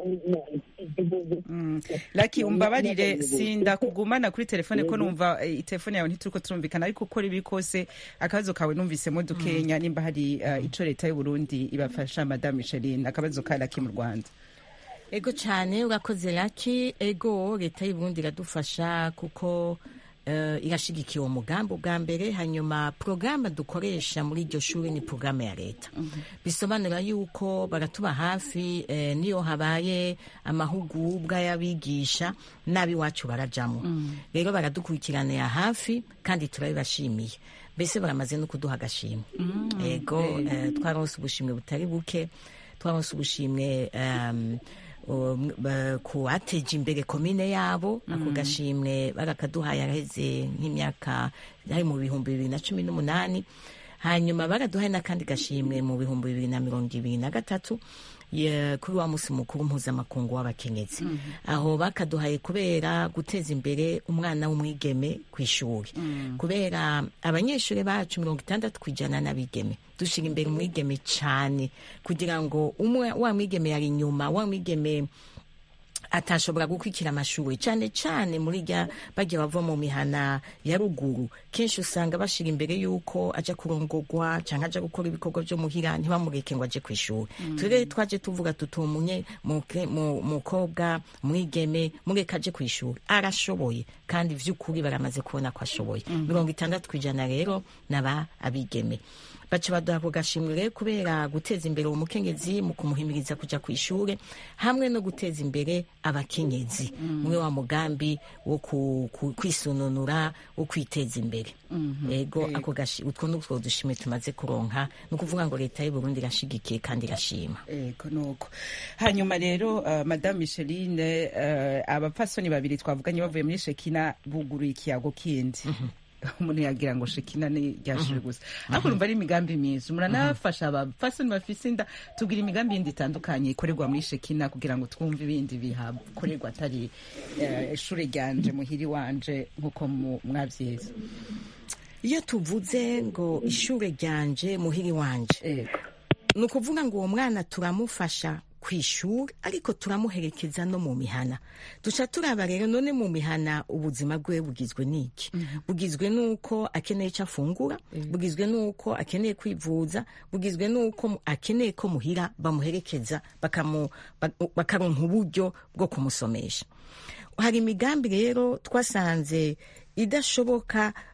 Lucky, umbabarire sinda kugumana kuri telefone ko numva telefone yawe ntituriko turumvikana, ariko ukora ibi kose akabazo kawe numvisemo dukenya nimba hari ico leta y'u Burundi ibafasha. Madame Micheline, akabazo ka Lucky mu Rwanda. Ego cyane urakoze Lucky. Ego leta y'u Burundi iradufasha kuko irashigikiye uwo mugambi bwa mbere, hanyuma porogaramu dukoresha muri iryo shuri ni porogaramu ya leta. Bisobanura yuko baratuba hafi, niyo habaye amahugurwa y'abigisha n'abiwacu barajamo. Rero baradukurikiranira hafi kandi turabibashimiye, mbese baramaze no kuduha agashimwe. Ego twaronse ubushimwe butari buke, twaronse ubushimwe ku bateje imbere komine yabo. Ako gashimwe barakaduhaye araheze nk'imyaka ari mu 2018, hanyuma baraduhaye n'akandi gashimwe mu 2023 kuri wa musi mukuru mpuzamakungu w'abakenyezi. Aho bakaduhaye kubera guteza imbere umwana w'umwigeme ku ishuri, kubera abanyeshuri bacu 60% n'abigeme. Dushira imbere umwigeme cyane kugira ngo wa mwigeme yari inyuma, wa mwigeme atashobora gukwikira amashuri cyane muri bagiye bava mu mihana ya ruguru. Kenshi usanga bashira imbere yuko aja kurongorwa cyangwa aja gukora ibikorwa byo muhira, ntibamureke ngo aje ku ishuri. Turere twaje tuvuga tutumunye mukobwa mwigeme mureke aje ku ishuri, arashoboye kandi vy'ukuri baramaze kubona ko ashoboye. 60% rero naba abigeme baca baduha ako gashimwe rero kubera guteza imbere uwo mukenyezi mu kumuhimiriza kuja ku ishure hamwe no guteza imbere abakenyezi mwe wa mugambi wo kwisununura wo kwiteza imbere. Ego ako utwo n'utwo dushimwe tumaze kuronka, no kuvuga ngo leta y'u Burundi irashigikiye kandi irashima. Ego nuko. Hanyuma rero Madame Micheline, abapfasoni babiri twavuganye bavuye muri Shekina buguruye ikiyago kindi. Umuntu yagira ngo Shekina ni ryashije gusa, ariko urumva ari imigambi myiza. Muranafasha abapfasoni bafise inda, tugira imigambi yindi itandukanye ikorerwa muri Shekina kugira ngo twumve ibindi bihakorerwa atari ishure ryanje muhiri wanje nkuko mwavyize. Iyo tuvuze ngo ishure ryanje muhiri wanje, ni ukuvuga ngo uwo mwana turamufasha kwishura ariko turamuherekeza no mu mihana. Duca turaba rero none mu mihana ubuzima bwe bugizwe n'iki? Bugizwe nuko akeneye icyo afungura, bugizwe nuko akeneye kwivuza, bugizwe nuko akeneye ko muhira bamuherekeza bakaronka uburyo bwo kumusomesha. Hari imigambi rero twasanze idashoboka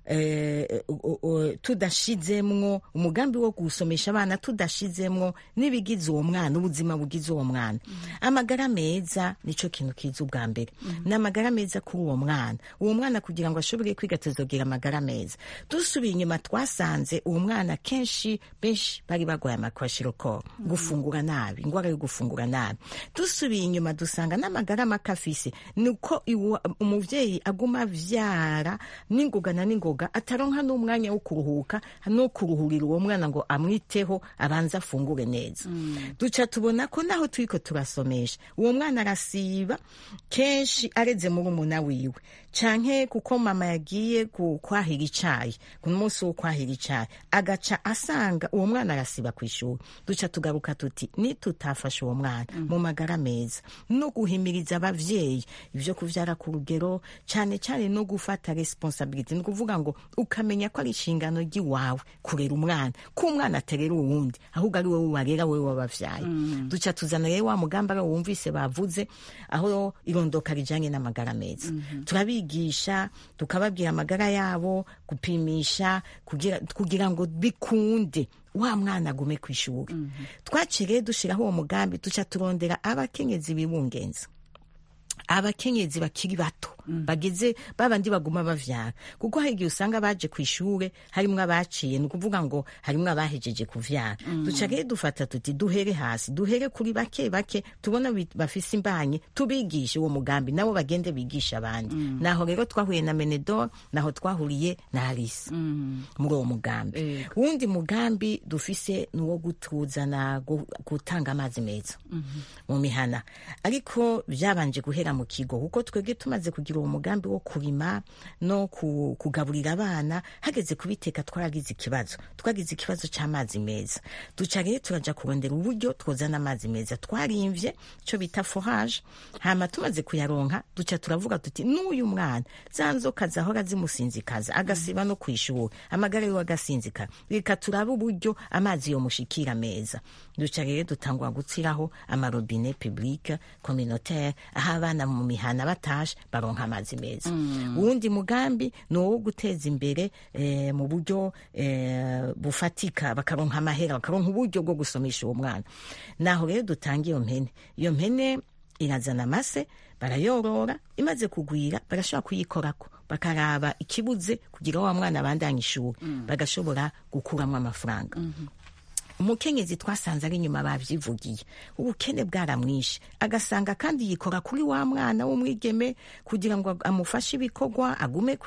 tudashizemwo umugambi wo gusomesha abana tudashizemwo n'ibigize uwo mwana, ubuzima bugize uwo mwana. Amagara meza nico kintu kiza ubwa mbere, n'amagara meza kuri uwo mwana kugira ngo ashobore kwiga tuzogira amagara meza. Dusubiye inyuma twasanze uwo mwana kenshi benshi bari bagwaye amakwashiroko, gufungura nabi, ingwara yo gufungura nabi. Dusubiye inyuma dusanga n'amagara makafise nuko umuvyeyi aguma avyara n'ingoga na n'ingoga ataronka n'umwanya wo kuruhuka no kuruhurira uwo mwana ngo amwiteho abanza afungure neza. Duca tubona ko naho turiko turasomesha uwo mwana arasiba kenshi areze muri umuna wiwe, canke kuko mama yagiye kwahira icayi ku munsi wo kwahira icayi agaca asanga uwo mwana arasiba kw'ishuri. Duca tugaruka tuti nitutafasha uwo mwana mu magara meza no guhimiriza abavyeyi ivyo kuvyara ku rugero, cane cane no gufata responsibility, ni kuvuga ngo ukamenya ko ari inshingano ry'iwawe kurera umwana, ko umwana aterera uwundi ahubwo ari wowe warera, wewe wabavyaye. Duca tuzana rero wa mugamba ari wumvise bavuze aho irondoka rijanye n'amagara meza. Turabigisha tukababwira amagara yabo, gupimisha kugira ngo bikunde wa mwana agume kw'ishuri. Twacire dushiraho uwo mugambi, duca turondera abakenyezi bibungenza, abakenyezi bakiri bato bageze babandi baguma bavyara, kuko hari igihe usanga baje kw'ishure harimwo abaciye, ni ukuvuga ngo harimwo abahejeje kuvyara. Duca rero dufata tuti duhere hasi, duhere kuri bake bake tubona bafise imbanye, tubigishe uwo mugambi nabo bagende bigisha abandi. Naho rero twahuye na Menedor, naho twahuriye na Alice muri uwo mugambi. Wundi mugambi dufise nuwo gutuzana gutanga amazi meza mu mihana, ariko vyabanje guhera mu kigo, kuko twebwe tumaze kugira uwo mugambi wo kurima no kugaburira abana, hageze kubiteka twagize ikibazo c'amazi meza. Duca rero turaja kurondera uburyo twozana amazi meza, twarimvye ico bita forage. Hama tumaze kuyaronka duca turavuga tuti n'uyu mwana za nzoka zahora zimusinzikaza agasiba no kw'ishuri, amagara yiwe agasinzikara, reka turabe uburyo amazi yomushikira meza. Duca rero dutangwa gutsiraho amarobine publique communautaire, aho abana mu mihana batashe baronka amazi meza. Uwundi mugambi ni uwo guteza imbere mu buryo bufatika, bakaronka amahera, bakaronka uburyo bwo gusomesha uwo mwana. Naho rero dutanga iyo mpene irazana amase, barayorora, imaze kugwira barashobora kuyikorako, bakaraba ikibuze kugira wa mwana abandanye ishuri, bagashobora gukuramwo amafaranga. Umukenyezi twasanze ari nyuma bavyivugiye, ubukene bwaramwishe, agasanga kandi yikora kuri wa mwana w'umwigeme kugira ngo amufashe ibikorwa, agume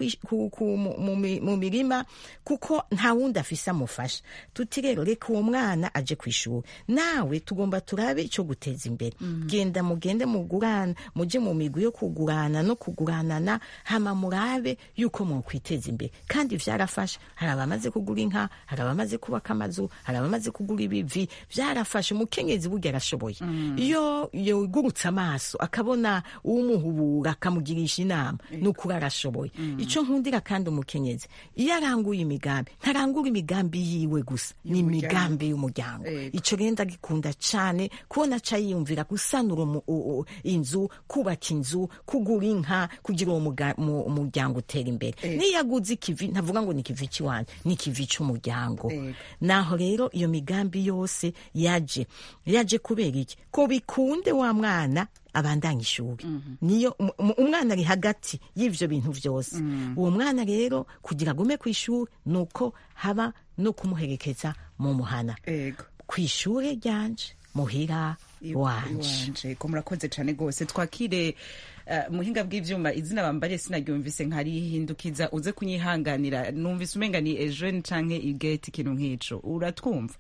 mu mirima, kuko nta wundi afise amufasha. Tuti rero reka uwo mwana aje kw'ishuri, nawe tugomba turabe ico guteza imbere. Genda mugende mugurana, muje mu migwi yo kugurana no kuguranana, hama murabe yuko mwokwiteza imbere. Kandi vyarafasha, hari abamaze kugura inka, hari abamaze kubaka amazu, hari abamaze kugura ibivi, vyarafashe. Umukenyezi burya arashoboye iyo yugurutse amaso akabona uwumuhubura akamugirisha inama, nukuri arashoboye. Ico nkundira kandi umukenyezi iyo aranguye imigambi, ntarangura imigambi yiwe gusa, ni imigambi y'umuryango. Ico rero ndagikunda cane, kubona ca yiyumvira gusanura inzu, kubaka inzu, kugura inka, kugira uwo umuryango utera imbere. Niyo aguze ikivi ntavuga ngo ni ikivi ciwanje, ni ikivi c'umuryango. Naho rero iyo migambi yose yaje kubera iki? Ko bikunde wa mwana abandanya ishuri. Niyo umwana ari hagati y'ivyo bintu vyose. Uwo mwana rero kugira agume kw'ishuri nuko haba no kumuherekeza mu muhana, kw'ishure ryanje, muhira wanje. Ko murakoze cane gose. Twakire muhinga bw'ivyuma, izina bambariye sinaryumvise, nkarihindukiza uze kunyihanganira. Numvise umenga ni Eugene canke Igete, ikintu nk'ico. Uratwumva?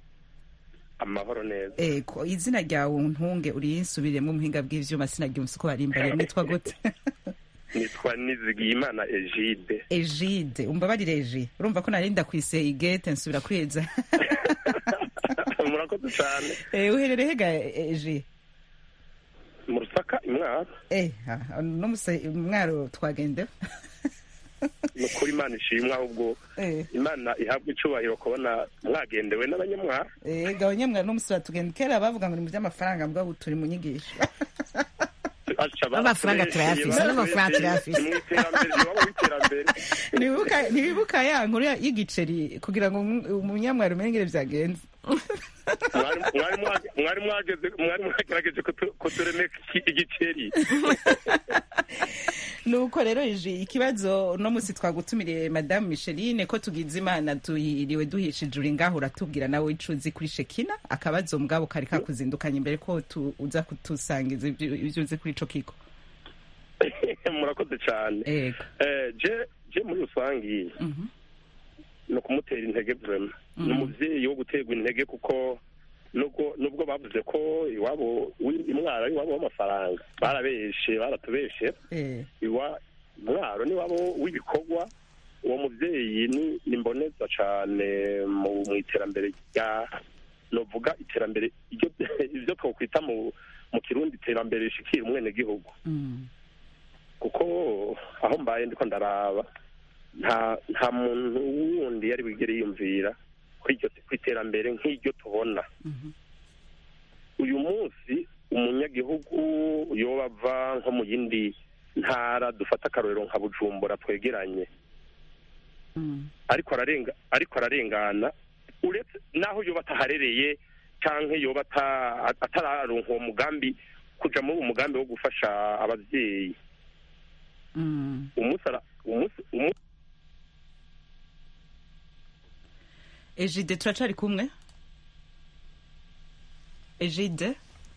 Amahoro neza. Izina ryawe ntunge uriyinsubiremo muhinga bw'ivyuma, sinaryumvise ko barimbariye. Nitwa gute? Nitwa Nizigiyimana Egide. Egide, umbabarire Egide. Urumva ko narinda kwise Igete nsubira kweza. Murakoze cyane. Uherereye hega Egide? Mu Rusaka Imwaro. No Mwaro twagende. Nukuri Imana ishimwa, ahubwo Imana ihabwa icubahiro kubona mwagendewe n'abanyamwaro. Abanyamwaro no musura tugenda, kera bavuga ngo ni mu by'amafaranga, mbwa turi mu nyigisho. n'amafaranga turayafise n'amafaranga turayafise mu iterambere iwabo w'iterambere ntibibuka ya nkuru y'igiceri kugira ngo umunyamwari umenye ingene vyagenze mwari mwagerageje kuturemeka igiceri. nuko rero ikibazo no musi twagutumiriye Madame Micheline ko tugize imana tuhiriwe duhishije uri ngaho uratubwira nawe icuzi kuri Shekina akabazo mugabo kari kakuzindukanye imbere ko uza kutusangiza ivyo uzi kuri ico kigo. Murakoze cyane. Je muri rusangi no kumutera intege vraiment n'umuvyeyi wo guterwa intege kuko nubwo bavuze ko iwabo imwaro iwabo w'amafaranga baratubeshe imwaro ni wabo w'ibikorwa. Uwo muvyeyi ni mboneza cane mu iterambere rya novuga iterambere ivyo twokwita mu kirundi iterambere rishikira umwene gihugu kuko aho mbaye ndiko ndaraba nta muntu wundi yari wigere yumvira kuri iterambere nk'iryo tubona uyu munsi. Umunyagihugu yoba ava nko mu yindi ntara dufata akarorero nka Bujumbura twegeranye ariko ararengana uretse naho yoba ataharereye canke yoba atararonka uwo mugambi kuja muri uwo mugambi wo gufasha abavyeyi. Egide turacari kumwe Egide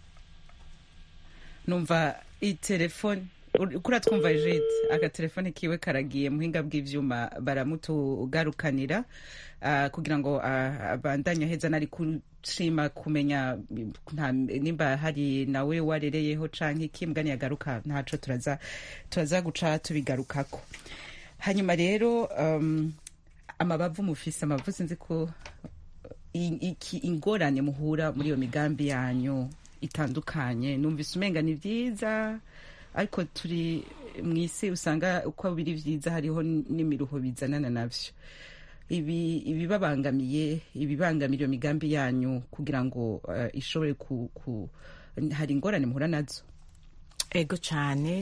numva itelefone kuri twumva Egide agatelefone kiwe karagiye muhinga bw'ivyuma baramutugarukanira kugira ngo abandanye heza nari kushima kumenya nimba hari nawe warereyeho canke ikimbwa yagaruka ntaco turaza guca tubigarukako. Hanyuma rero amabavu mufise amabavu sinzi ko ingorane muhura muri iyo migambi yanyu itandukanye numvise umenga ni vyiza ariko turi mw'isi usanga uko biri vyiza hariho n'imiruho bizanana navyo. Ibibangamira iyo migambi yanyu kugira ngo ishobore hari ingorane muhura nazo? Ego cane.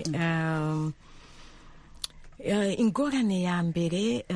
Ingorane ya mbere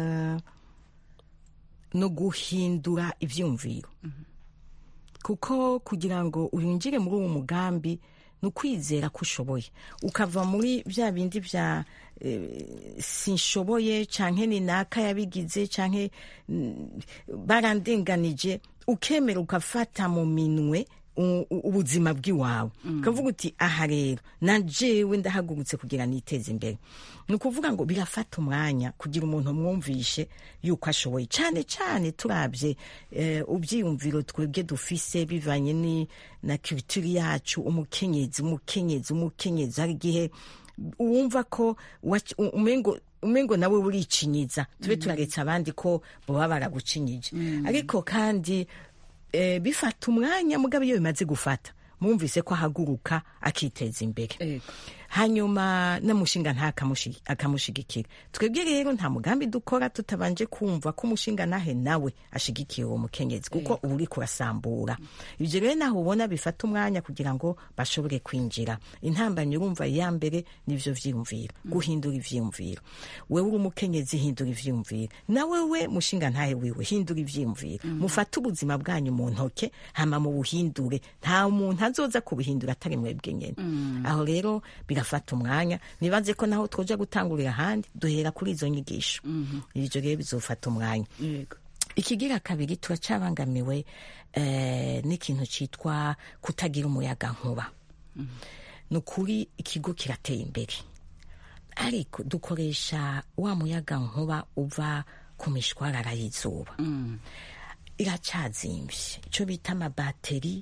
no guhindura ivyumviro kuko kugira ngo uyinjire muri uwo mugambi no kwizera ko ushoboye ukava muri vya bindi vya sinshoboye canke ni naka yabigize canke barandenganije ukemera ukafata mu minwe ubuzima bw'iwawe ukavuga uti aha rero na jewe ndahagurutse kugira niteze imbere. Ni ukuvuga ngo birafata umwanya kugira umuntu mwumvishe yuko ashoboye cane cane turabye ubyiyumviro twebwe dufise bivanye na culture yacu. Umukenyezi hari igihe wumva ko umengo nawe uricinyiza tube turaretse abandi ko baba baragucinyije ariko kandi bifata umwanya mugabo iyo bimaze gufata mwumvise ko ahaguruka akiteza imbere. hanyuma n'umushinga akamushigikira. Twebwe rero nta mugambi dukora tutabanje kumva ko umushinga nahe nawe ashigikiye uwo mukenyezi kuko uri kurasambura. Ibyo rero naho ubona bifata umwanya kugira ngo bashobore kwinjira. Intambamyi urumva ya mbere nivyo vyiyumvira, guhindura ivyiyumviro. Wewe uri umukenyezi hindura ivyiyumviro, nawe we mushinga ntahe wiwe hindura ivyiyumviro. Mufate ubuzima bwanyu mu ntoke hama mu buhindure. Nta muntu azoza kubuhindura atari mwebwe nyene. Aho rero birafata umwanya. Nibaze ko naho twoja gutangurira handi duhera kuri izo nyigisho. Ibyo rero bizofata umwanya. Ikigira kabiri turacabangamiwe n'ikintu citwa kutagira umuyaga nkuba. Nukuri ikigo kirateye imbere, ariko dukoresha wa muyaga nkuba uva ku mishwarara y'izuba. Iracazimbye, ico bita amabateri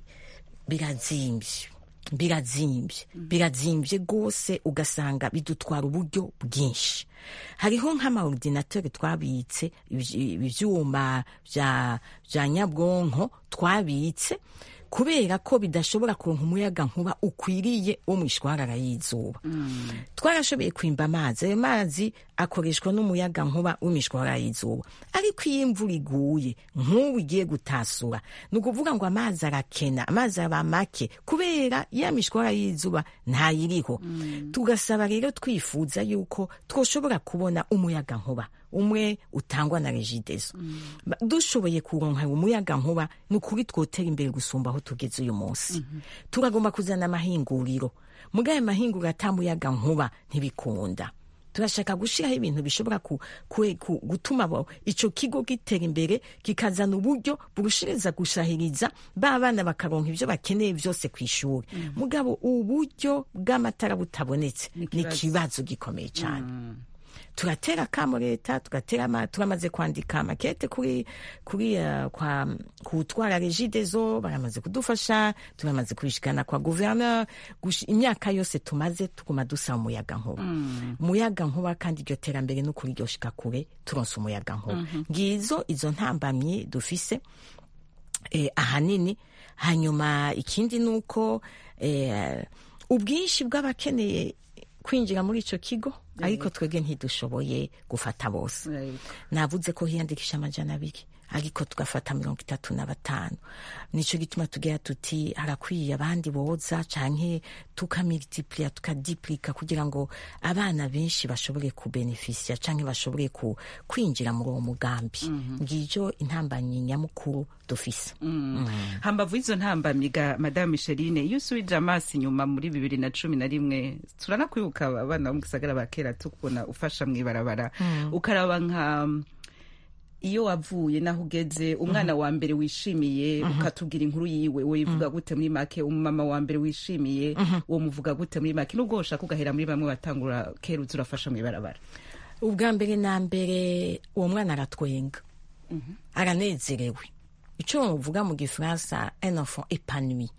birazimbye gose, ugasanga bidutwara uburyo bwinshi. Hariho nk'amaordinateur twabitse, ivyuma vya nyabwonko twabitse kubera ko bidashobora kuronka umuyaga nkuba ukwiriye wo mwishwarara y'izuba. Twarashoboye kwimba amazi, ayo mazi akoreshwa n'umuyaga nkuba w'imishwara y'izuba. Ariko iyo imvura iguye nk'ubu igiye gutasura, ni ukuvuga ngo amazi arakena, amazi aba make kubera ya mishwara y'izuba ntayiriho. Tugasaba rero twifuza yuko twoshobora kubona umuyaga nkuba umwe utangwa na Regideso. Dushoboye kuronka umuyaga nkuba ni ukuri twotera imbere gusumba aho tugeze uyu munsi. Turagomba kuzana amahinguriro, mugaye mahinguriro atamuyaga nkuba ntibikunda. Turashaka gushiraho ibintu bishobora gutuma ico kigo gitera imbere, kikazana uburyo burushiriza gushahiriza ba bana bakaronka ivyo bakeneye vyose kw'ishuri. Mugabo uburyo bw'amatara butabonetse ni kibazo gikomeye cyane. Turatera kamo leta, turamaze kwandika makete kuri kutwara Regideso, baramaze kudufasha, turamaze kubishikana kwa gouverneur. Imyaka yose tumaze tuguma dusaba umuyaga nkuba. Umuyaga nkuba kandi iryo terambere no kuri ryoshika kure turonse umuyaga nkuba. Ngizo izo ntambamye dufise ahanini. Hanyuma ikindi nuko ubwinshi bw'abakeneye kwinjira muri ico kigo, ariko twege ntidushoboye gufata bose. Navuze ko hiyandikisha 200, ariko tugafata 35. Nico gituma tugera tuti harakwiye abandi boza canke tukamultiplier tukadiplika kugira ngo abana benshi bashobore kubenefisia canke bashobore kwinjira muri uwo mugambi. Ngijo intambamyi nyamukuru dufise. Hambavu izo ntambamiga Madame Micheline, iyo usubije amaso inyuma muri 2011 turanakwibuka abana bo mu gisagara bakera tukubona ufasha mwibarabara, ukaraba nka iyo wavuye naho ugeze umwana wa mbere wishimiye, ukatubwira inkuru yiwe, wivuga gute muri make? Umama wa mbere wishimiye uwo muvuga gute muri make? Nubwo ushaka kugahera muri bamwe batangura kera uzurafasha mwibarabara. Ubwa mbere na mbere uwo mwana aratwenga, aranezerewe. Ico uvuga mu Gifaransa un enfant épanoui.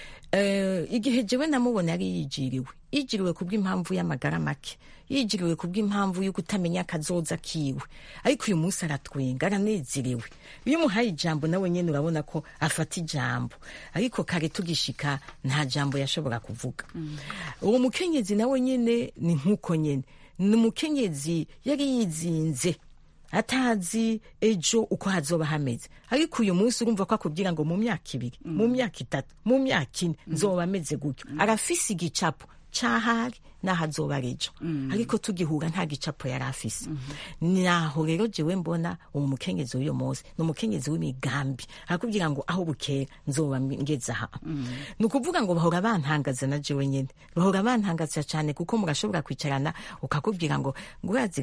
Igihe jewe namubona ari yijiriwe kubw'impamvu y'amagara make, yijiriwe kubw'impamvu yo kutamenya kazoza kiwe, ariko uyu munsi aratwenga, aranezerewe. Iyo umuhaye ijambo nawe nyene urabona ko afata ijambo, ariko kare tugishika nta jambo yashobora kuvuga. Uwo mukenyezi nawe nyene ni nkuko nyene, ni umukenyezi yari yizinze atazi ejo uko hazoba hameze, ariko uyu munsi urumva ko akubwira ngo mu myaka 2, mu myaka 3, mu myaka 4 nzoba ameze gutyo. Arafise igicapo cahari naho azoba arejo, ariko tugihura nta gicapo yari afise. Naho rero jewe mbona uwo mukenyezi w'uyo munsi ni umukenyezi w'imigambi, akubwira ngo aho bukera nzoba ngeze aha. Ni ukuvuga ngo bahora bantangaza na jewe nyene, bahora bantangaza cyane, kuko murashobora kwicarana ukakubwira ngo urazi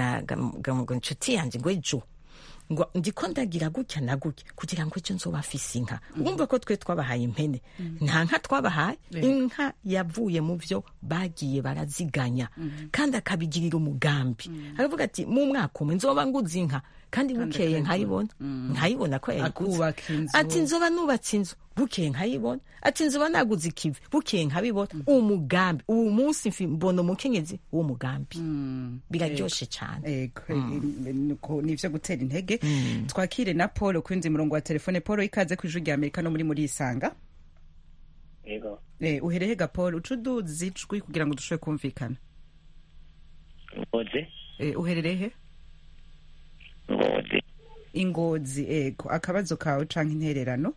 inshuti yanje ngo ejo ngo ndiko ndagira gutya na gutya kugira ngo ejo nzoba afise inka. Urumva ko twe twabahaye impene, nta nka twabahaye, inka yavuye mu vyo bagiye baraziganya, kandi akabigirira umugambi. Aravuga ati mu mwaka umwe nzoba nguze inka, kandi bukeye nkayibona ko yayiguze. Ati nzoba nubatse inzu, bukeye nkayibona. Ati nzoba naguze ikivi, bukeye nkabibona. Umugambi uwo munsi mbona umukenyezi uwo mugambi. Biraryoshe cyane. Nivyo gutera intege. Twakire na Paul kwinzi murongo wa telefone. Paul, ikaze ku Ijwi rya Amerika no muri Isanga. Yego. Uherehega Paul, ucuduzi ijwi kugira ngo dushobore kumvikana. Ngozi. Uhererehe? Ngozi. Ingozi. Ego, akabazo kawe canke intererano?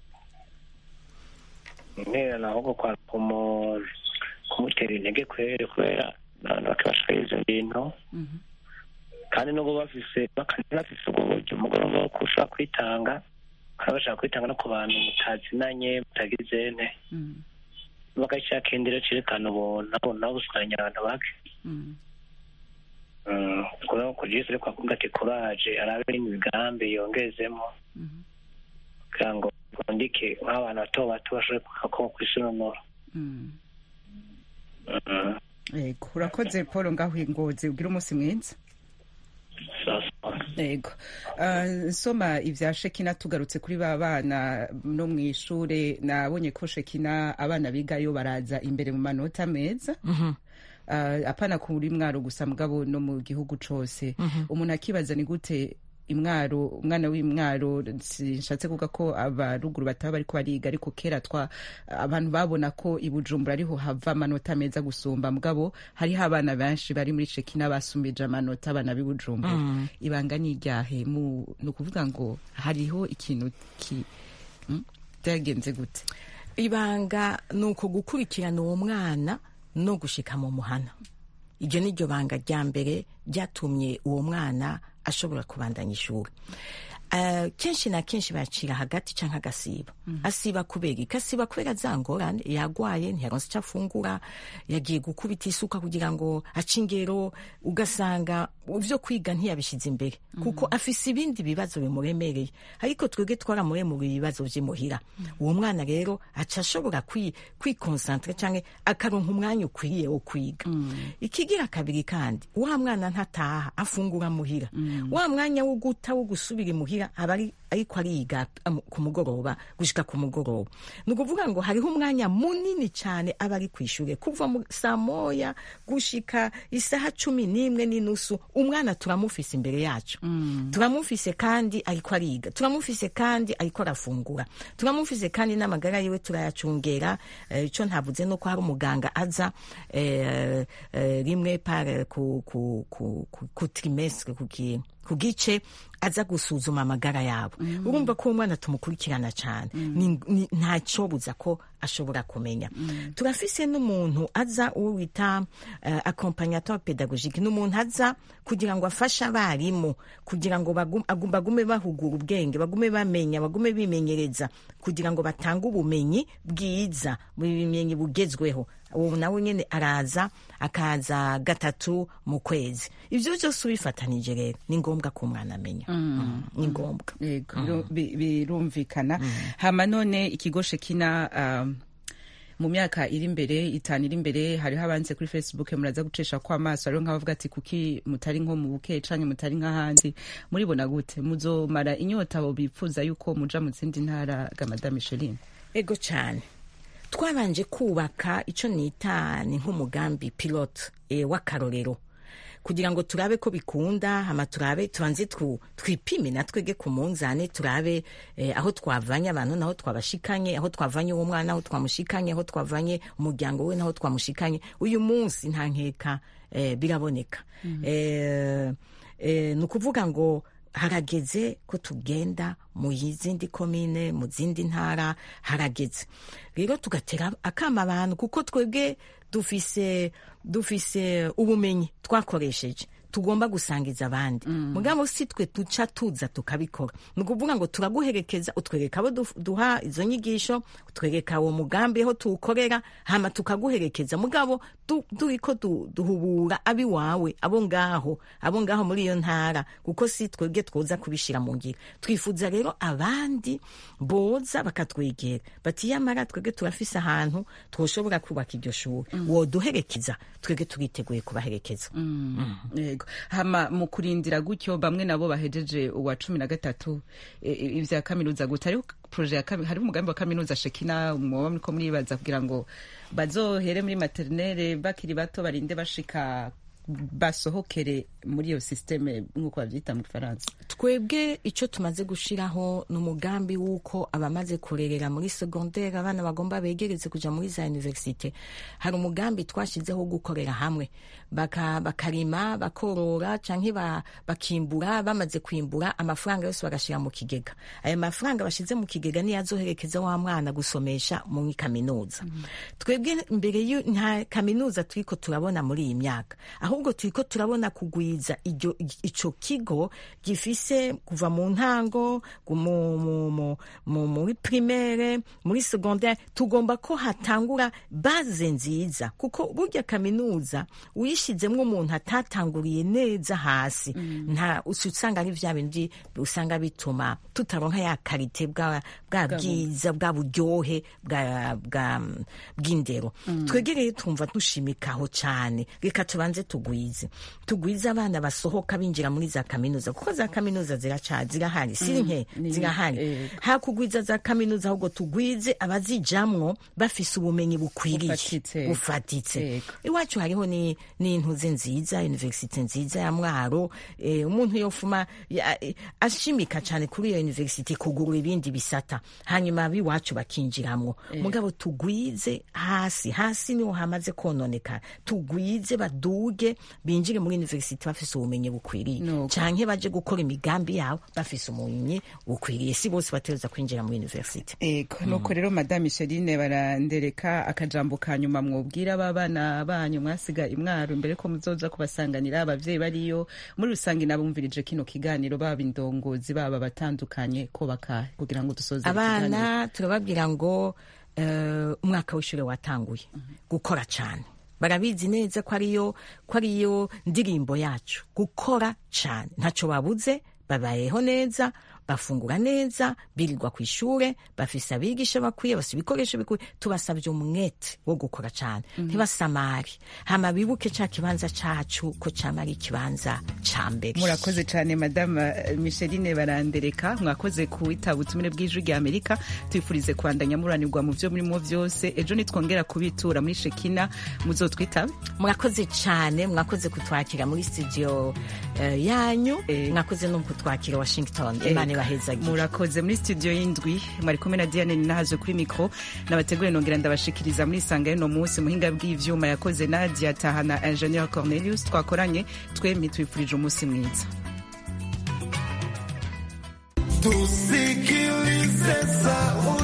Intererano ahubwo kwa kumutera intege kubera abantu bakabashikiriza ibintu, kandi nubwo bafise uburyo umugoroba wo kushobora kwitanga, kandi bashaka kwitanga no ku bantu mutazinanye mutagize nte, bagashaka indero cerekana ubuntu nabo buswanya abantu bake. Kugira ngo kwakuga ati kuraje arabe n'imigambi yongezemo, kugira ngo bondike nk'abantu bato bato bashobore kwisononora. Yego, urakoze Paul ngaho Ingozi, ugira umunsi mwiza. Yego. Soma ivya Shekina, tugarutse kuri ba bana no mwishure, nabonye ko Shekina abana bigayo baraza imbere mu manota meza. Apana kuri mwaro gusa mugabo no mu gihugu cose. Umuntu akibaza ni gute Imwaro, umwana w'Imwaro, sinshatse kuvuga ko abaruguru bataba bariko bariga, ariko kera abantu babona ko i Bujumbura ariho hava amanota meza gusumba, mugabo hariho abana benshi bari muri Shekina basumbije amanota abana b'i Bujumbura. Ibanga ni iryahe? Ni ukuvuga ngo hariho ikintu byagenze gute? Ibanga ni uko gukurikirana uwo mwana no gushika mu muhana. Iryo ni ryo banga rya mbere ryatumye uwo mwana ashobora kubandanya ishuri. Kenshi na kenshi bacira hagati canke agasiba. Asiba kubera iki? Asiba kubera za ngorane, yagwaye ntiyaronse icyo afungura, yagiye gukubita isuka kugira ngo ace ingero, ugasanga ivyo kwiga ntiyabishize imbere kuko afise ibindi bibazo bimuremereye, ariko twebwe twaramuremuriye ibibazo vy'imuhira. Uwo mwana rero aca ashobora kwikonsantre canke akaronka umwanya ukwiye wo kwiga. Ikigira kabiri kandi, wa mwana ntataha afungura muhira, wa mwanya wo guta wo gusubira imuhira aba ariko ariga ku mugoroba gushika ku mugoroba. Ni ukuvuga ngo hariho umwanya munini cyane aba ari kw'ishure kuva saa moya gushika isaha 11:30. Umwana turamufise imbere yacu, turamufise kandi ariko ariga, turamufise kandi ariko arafungura, turamufise kandi n'amagara yiwe turayacungera. Ico ntavuze no ko hari umuganga aza rimwe par ku trimestre ku gice aza gusuzuma amagara yabo. Urumva ko umwana tumukurikirana cyane, nta cobuza ko ashobora kumenya. Turafise n'umuntu aza uwo wita accompagnateur pédagogique, n'umuntu aza kugira ngo afashe abarimu kugira ngo bagume bahugura ubwenge, bagume bamenya, bagume bimenyereza kugira ngo batange ubumenyi bwiza, ubumenyi bugezweho. Uwo nawe nyene akaza 3 mu kwezi. Ivyo byose ubifatanije rero ni ngombwa ko umwana amenya. Ni ngombwa. Birumvikana. Hama none ikigo Shekina mu myaka iri imbere 5 iri imbere, hariho abanze kuri Facebook muraza gucesha kwa maso, ariho nk'abavuga ati kuki mutari nko mu buke canke mutari nk'ahandi, muribona gute? Muzomara inyota abo bipfuza yuko muja mu zindi ntara ga Madame Micheline? Ego cyane. Twabanje kubaka ico nita ni nk'umugambi pilote w'akarorero kugira ngo turabe ko bikunda, hama turabe tubanze twipime natwege ku munzane, turabe aho twavanye abantu naho twabashikanye, aho twavanye uwo mwana aho twamushikanye, aho twavanye umuryango we naho twamushikanye. Uyu munsi nta nkeka biraboneka. Ni ukuvuga ngo harageze ko tugenda mu yizindi komine, mu zindi ntara, harageze rero tugatera akama abantu, kuko twebwe dufise ubumenyi twakoresheje tugomba gusangiza abandi. Mugabo si twe tuca tuza tukabikora. Ni ukuvuga ngo turaguherekeza, utwereka abo duha izo nyigisho, utwereka uwo mugambi aho tuwukorera, hama tukaguherekeza. Mugabo duriko duhubura abi wawe abo ngaho muri iyo ntara, kuko si twebwe twoza kubishira mu ngiro. Twifuza rero abandi boza bakatwegera bati yamara twebwe turafise ahantu twoshobora kubaka iryo shuri, woduherekeza, twebwe turiteguye kubaherekeza. Hama mu kurindira gutyo bamwe nabo bahejeje uwa 13 ivya kaminuza gute, ari projet hari umugambi wa kaminuza Shekina mwoba muriko muribaza kugira ngo bazohere muri maternelle bakiri bato barinde bashika basohokere muri iyo systeme nk'uko bavyita mu Faransa? Twebwe ico tumaze gushiraho n'umugambi wuko abamaze kurerera muri secondaire abana bagomba begereze kuja muri za universite. Hari umugambi twashizeho gukorera hamwe, bakarima, bakorora canke bakimbura. Bamaze kwimbura amafaranga yose bagashira mu kigega. Ayo mafaranga bashize mu kigega ni yazoherekeza wa mwana gusomesha mu kaminuza. Twebwe mbere nta kaminuza turiko turabona muri iyi myaka, ahubwo turiko turabona kugwiza ico kigo gifise kuva mu ntango muri primaire, muri secondaire. Tugomba ko hatangura base nziza, kuko burya kaminuza uyishizemwo umuntu atatanguriye neza hasi, nta usanga ari vya bindi usanga bituma tutaronka ya karite bwa bwiza bwa buryohe bw'indero. Twegereye tumva dushimikaho cyane, reka tubanze tugwize abana basohoka binjira muri za kaminuza, kuko za kaminuza zirahari siri nke zirahari. Hakugwiza za kaminuza ahubwo tugwize abazijamwo bafise ubumenyi bukwiriye bufatitse. Iwacu hariho n'intuze nziza, universite nziza ya Mwaro, umuntu yofuma ashimika cyane kuri iyo universite kugura ibindi bisata, hanyuma biwacu bakinjiramwo. Mugabo tugwize hasi niho hamaze kononeka, tugwize baduge binjire muri universite bafise ubumenyi bukwiriye, canke baje gukora imigambi yabo bafise ubumenyi bukwiriye. Si bose bategereza kwinjira muri universite. Nuko rero Madame Micheline Barandereka, akajambo ka nyuma mwobwira abana banyu mwasiga Imwaro imbere ko muzoza kubasanganira, abavyeyi bariyo muri rusange nabumvirije kino kiganiro, baba indongozi baba batandukanye, ko bakahe kugira ngo dusoze abana turababwira ngo umwaka w'ishure watanguye gukora cyane. Barabizi neza ko ariyo ndirimbo yacu, gukora cyane. Ntaco babuze, babayeho neza, bafungura neza, birirwa ku ishure, bafise abigisha bakwiye, bafise ibikoresho bikwiye. Tubasabye umwete wo gukora cyane, ntibasamari, hama bibuke ca kibanza cacu ko cama ari ikibanza ca mbere. Murakoze cyane Madame Micheline Barandereka, mwakoze kuwitaba ubutumire bw'Ijwi rya Amerika. Twifurize kwandanya muranirwa mu vyo murimo vyose. Ejo nitwongera kubitura muri Shekina muzotwitabe. Murakoze cyane, mwakoze kutwakira muri studio yanyu, mwakoze no kutwakira Washington. Murakoze. Muri studio y'indwi mwari kumwe na Diane Ninahaje kuri mikro, nabategure nongera ndabashikiriza muri sanga y'no munsi. Muhinga bw'ivyuma yakoze Nadia Tahana, Engineer Cornelius. Twakoranye twembi twifurije umunsi mwiza. Tusikilize sauti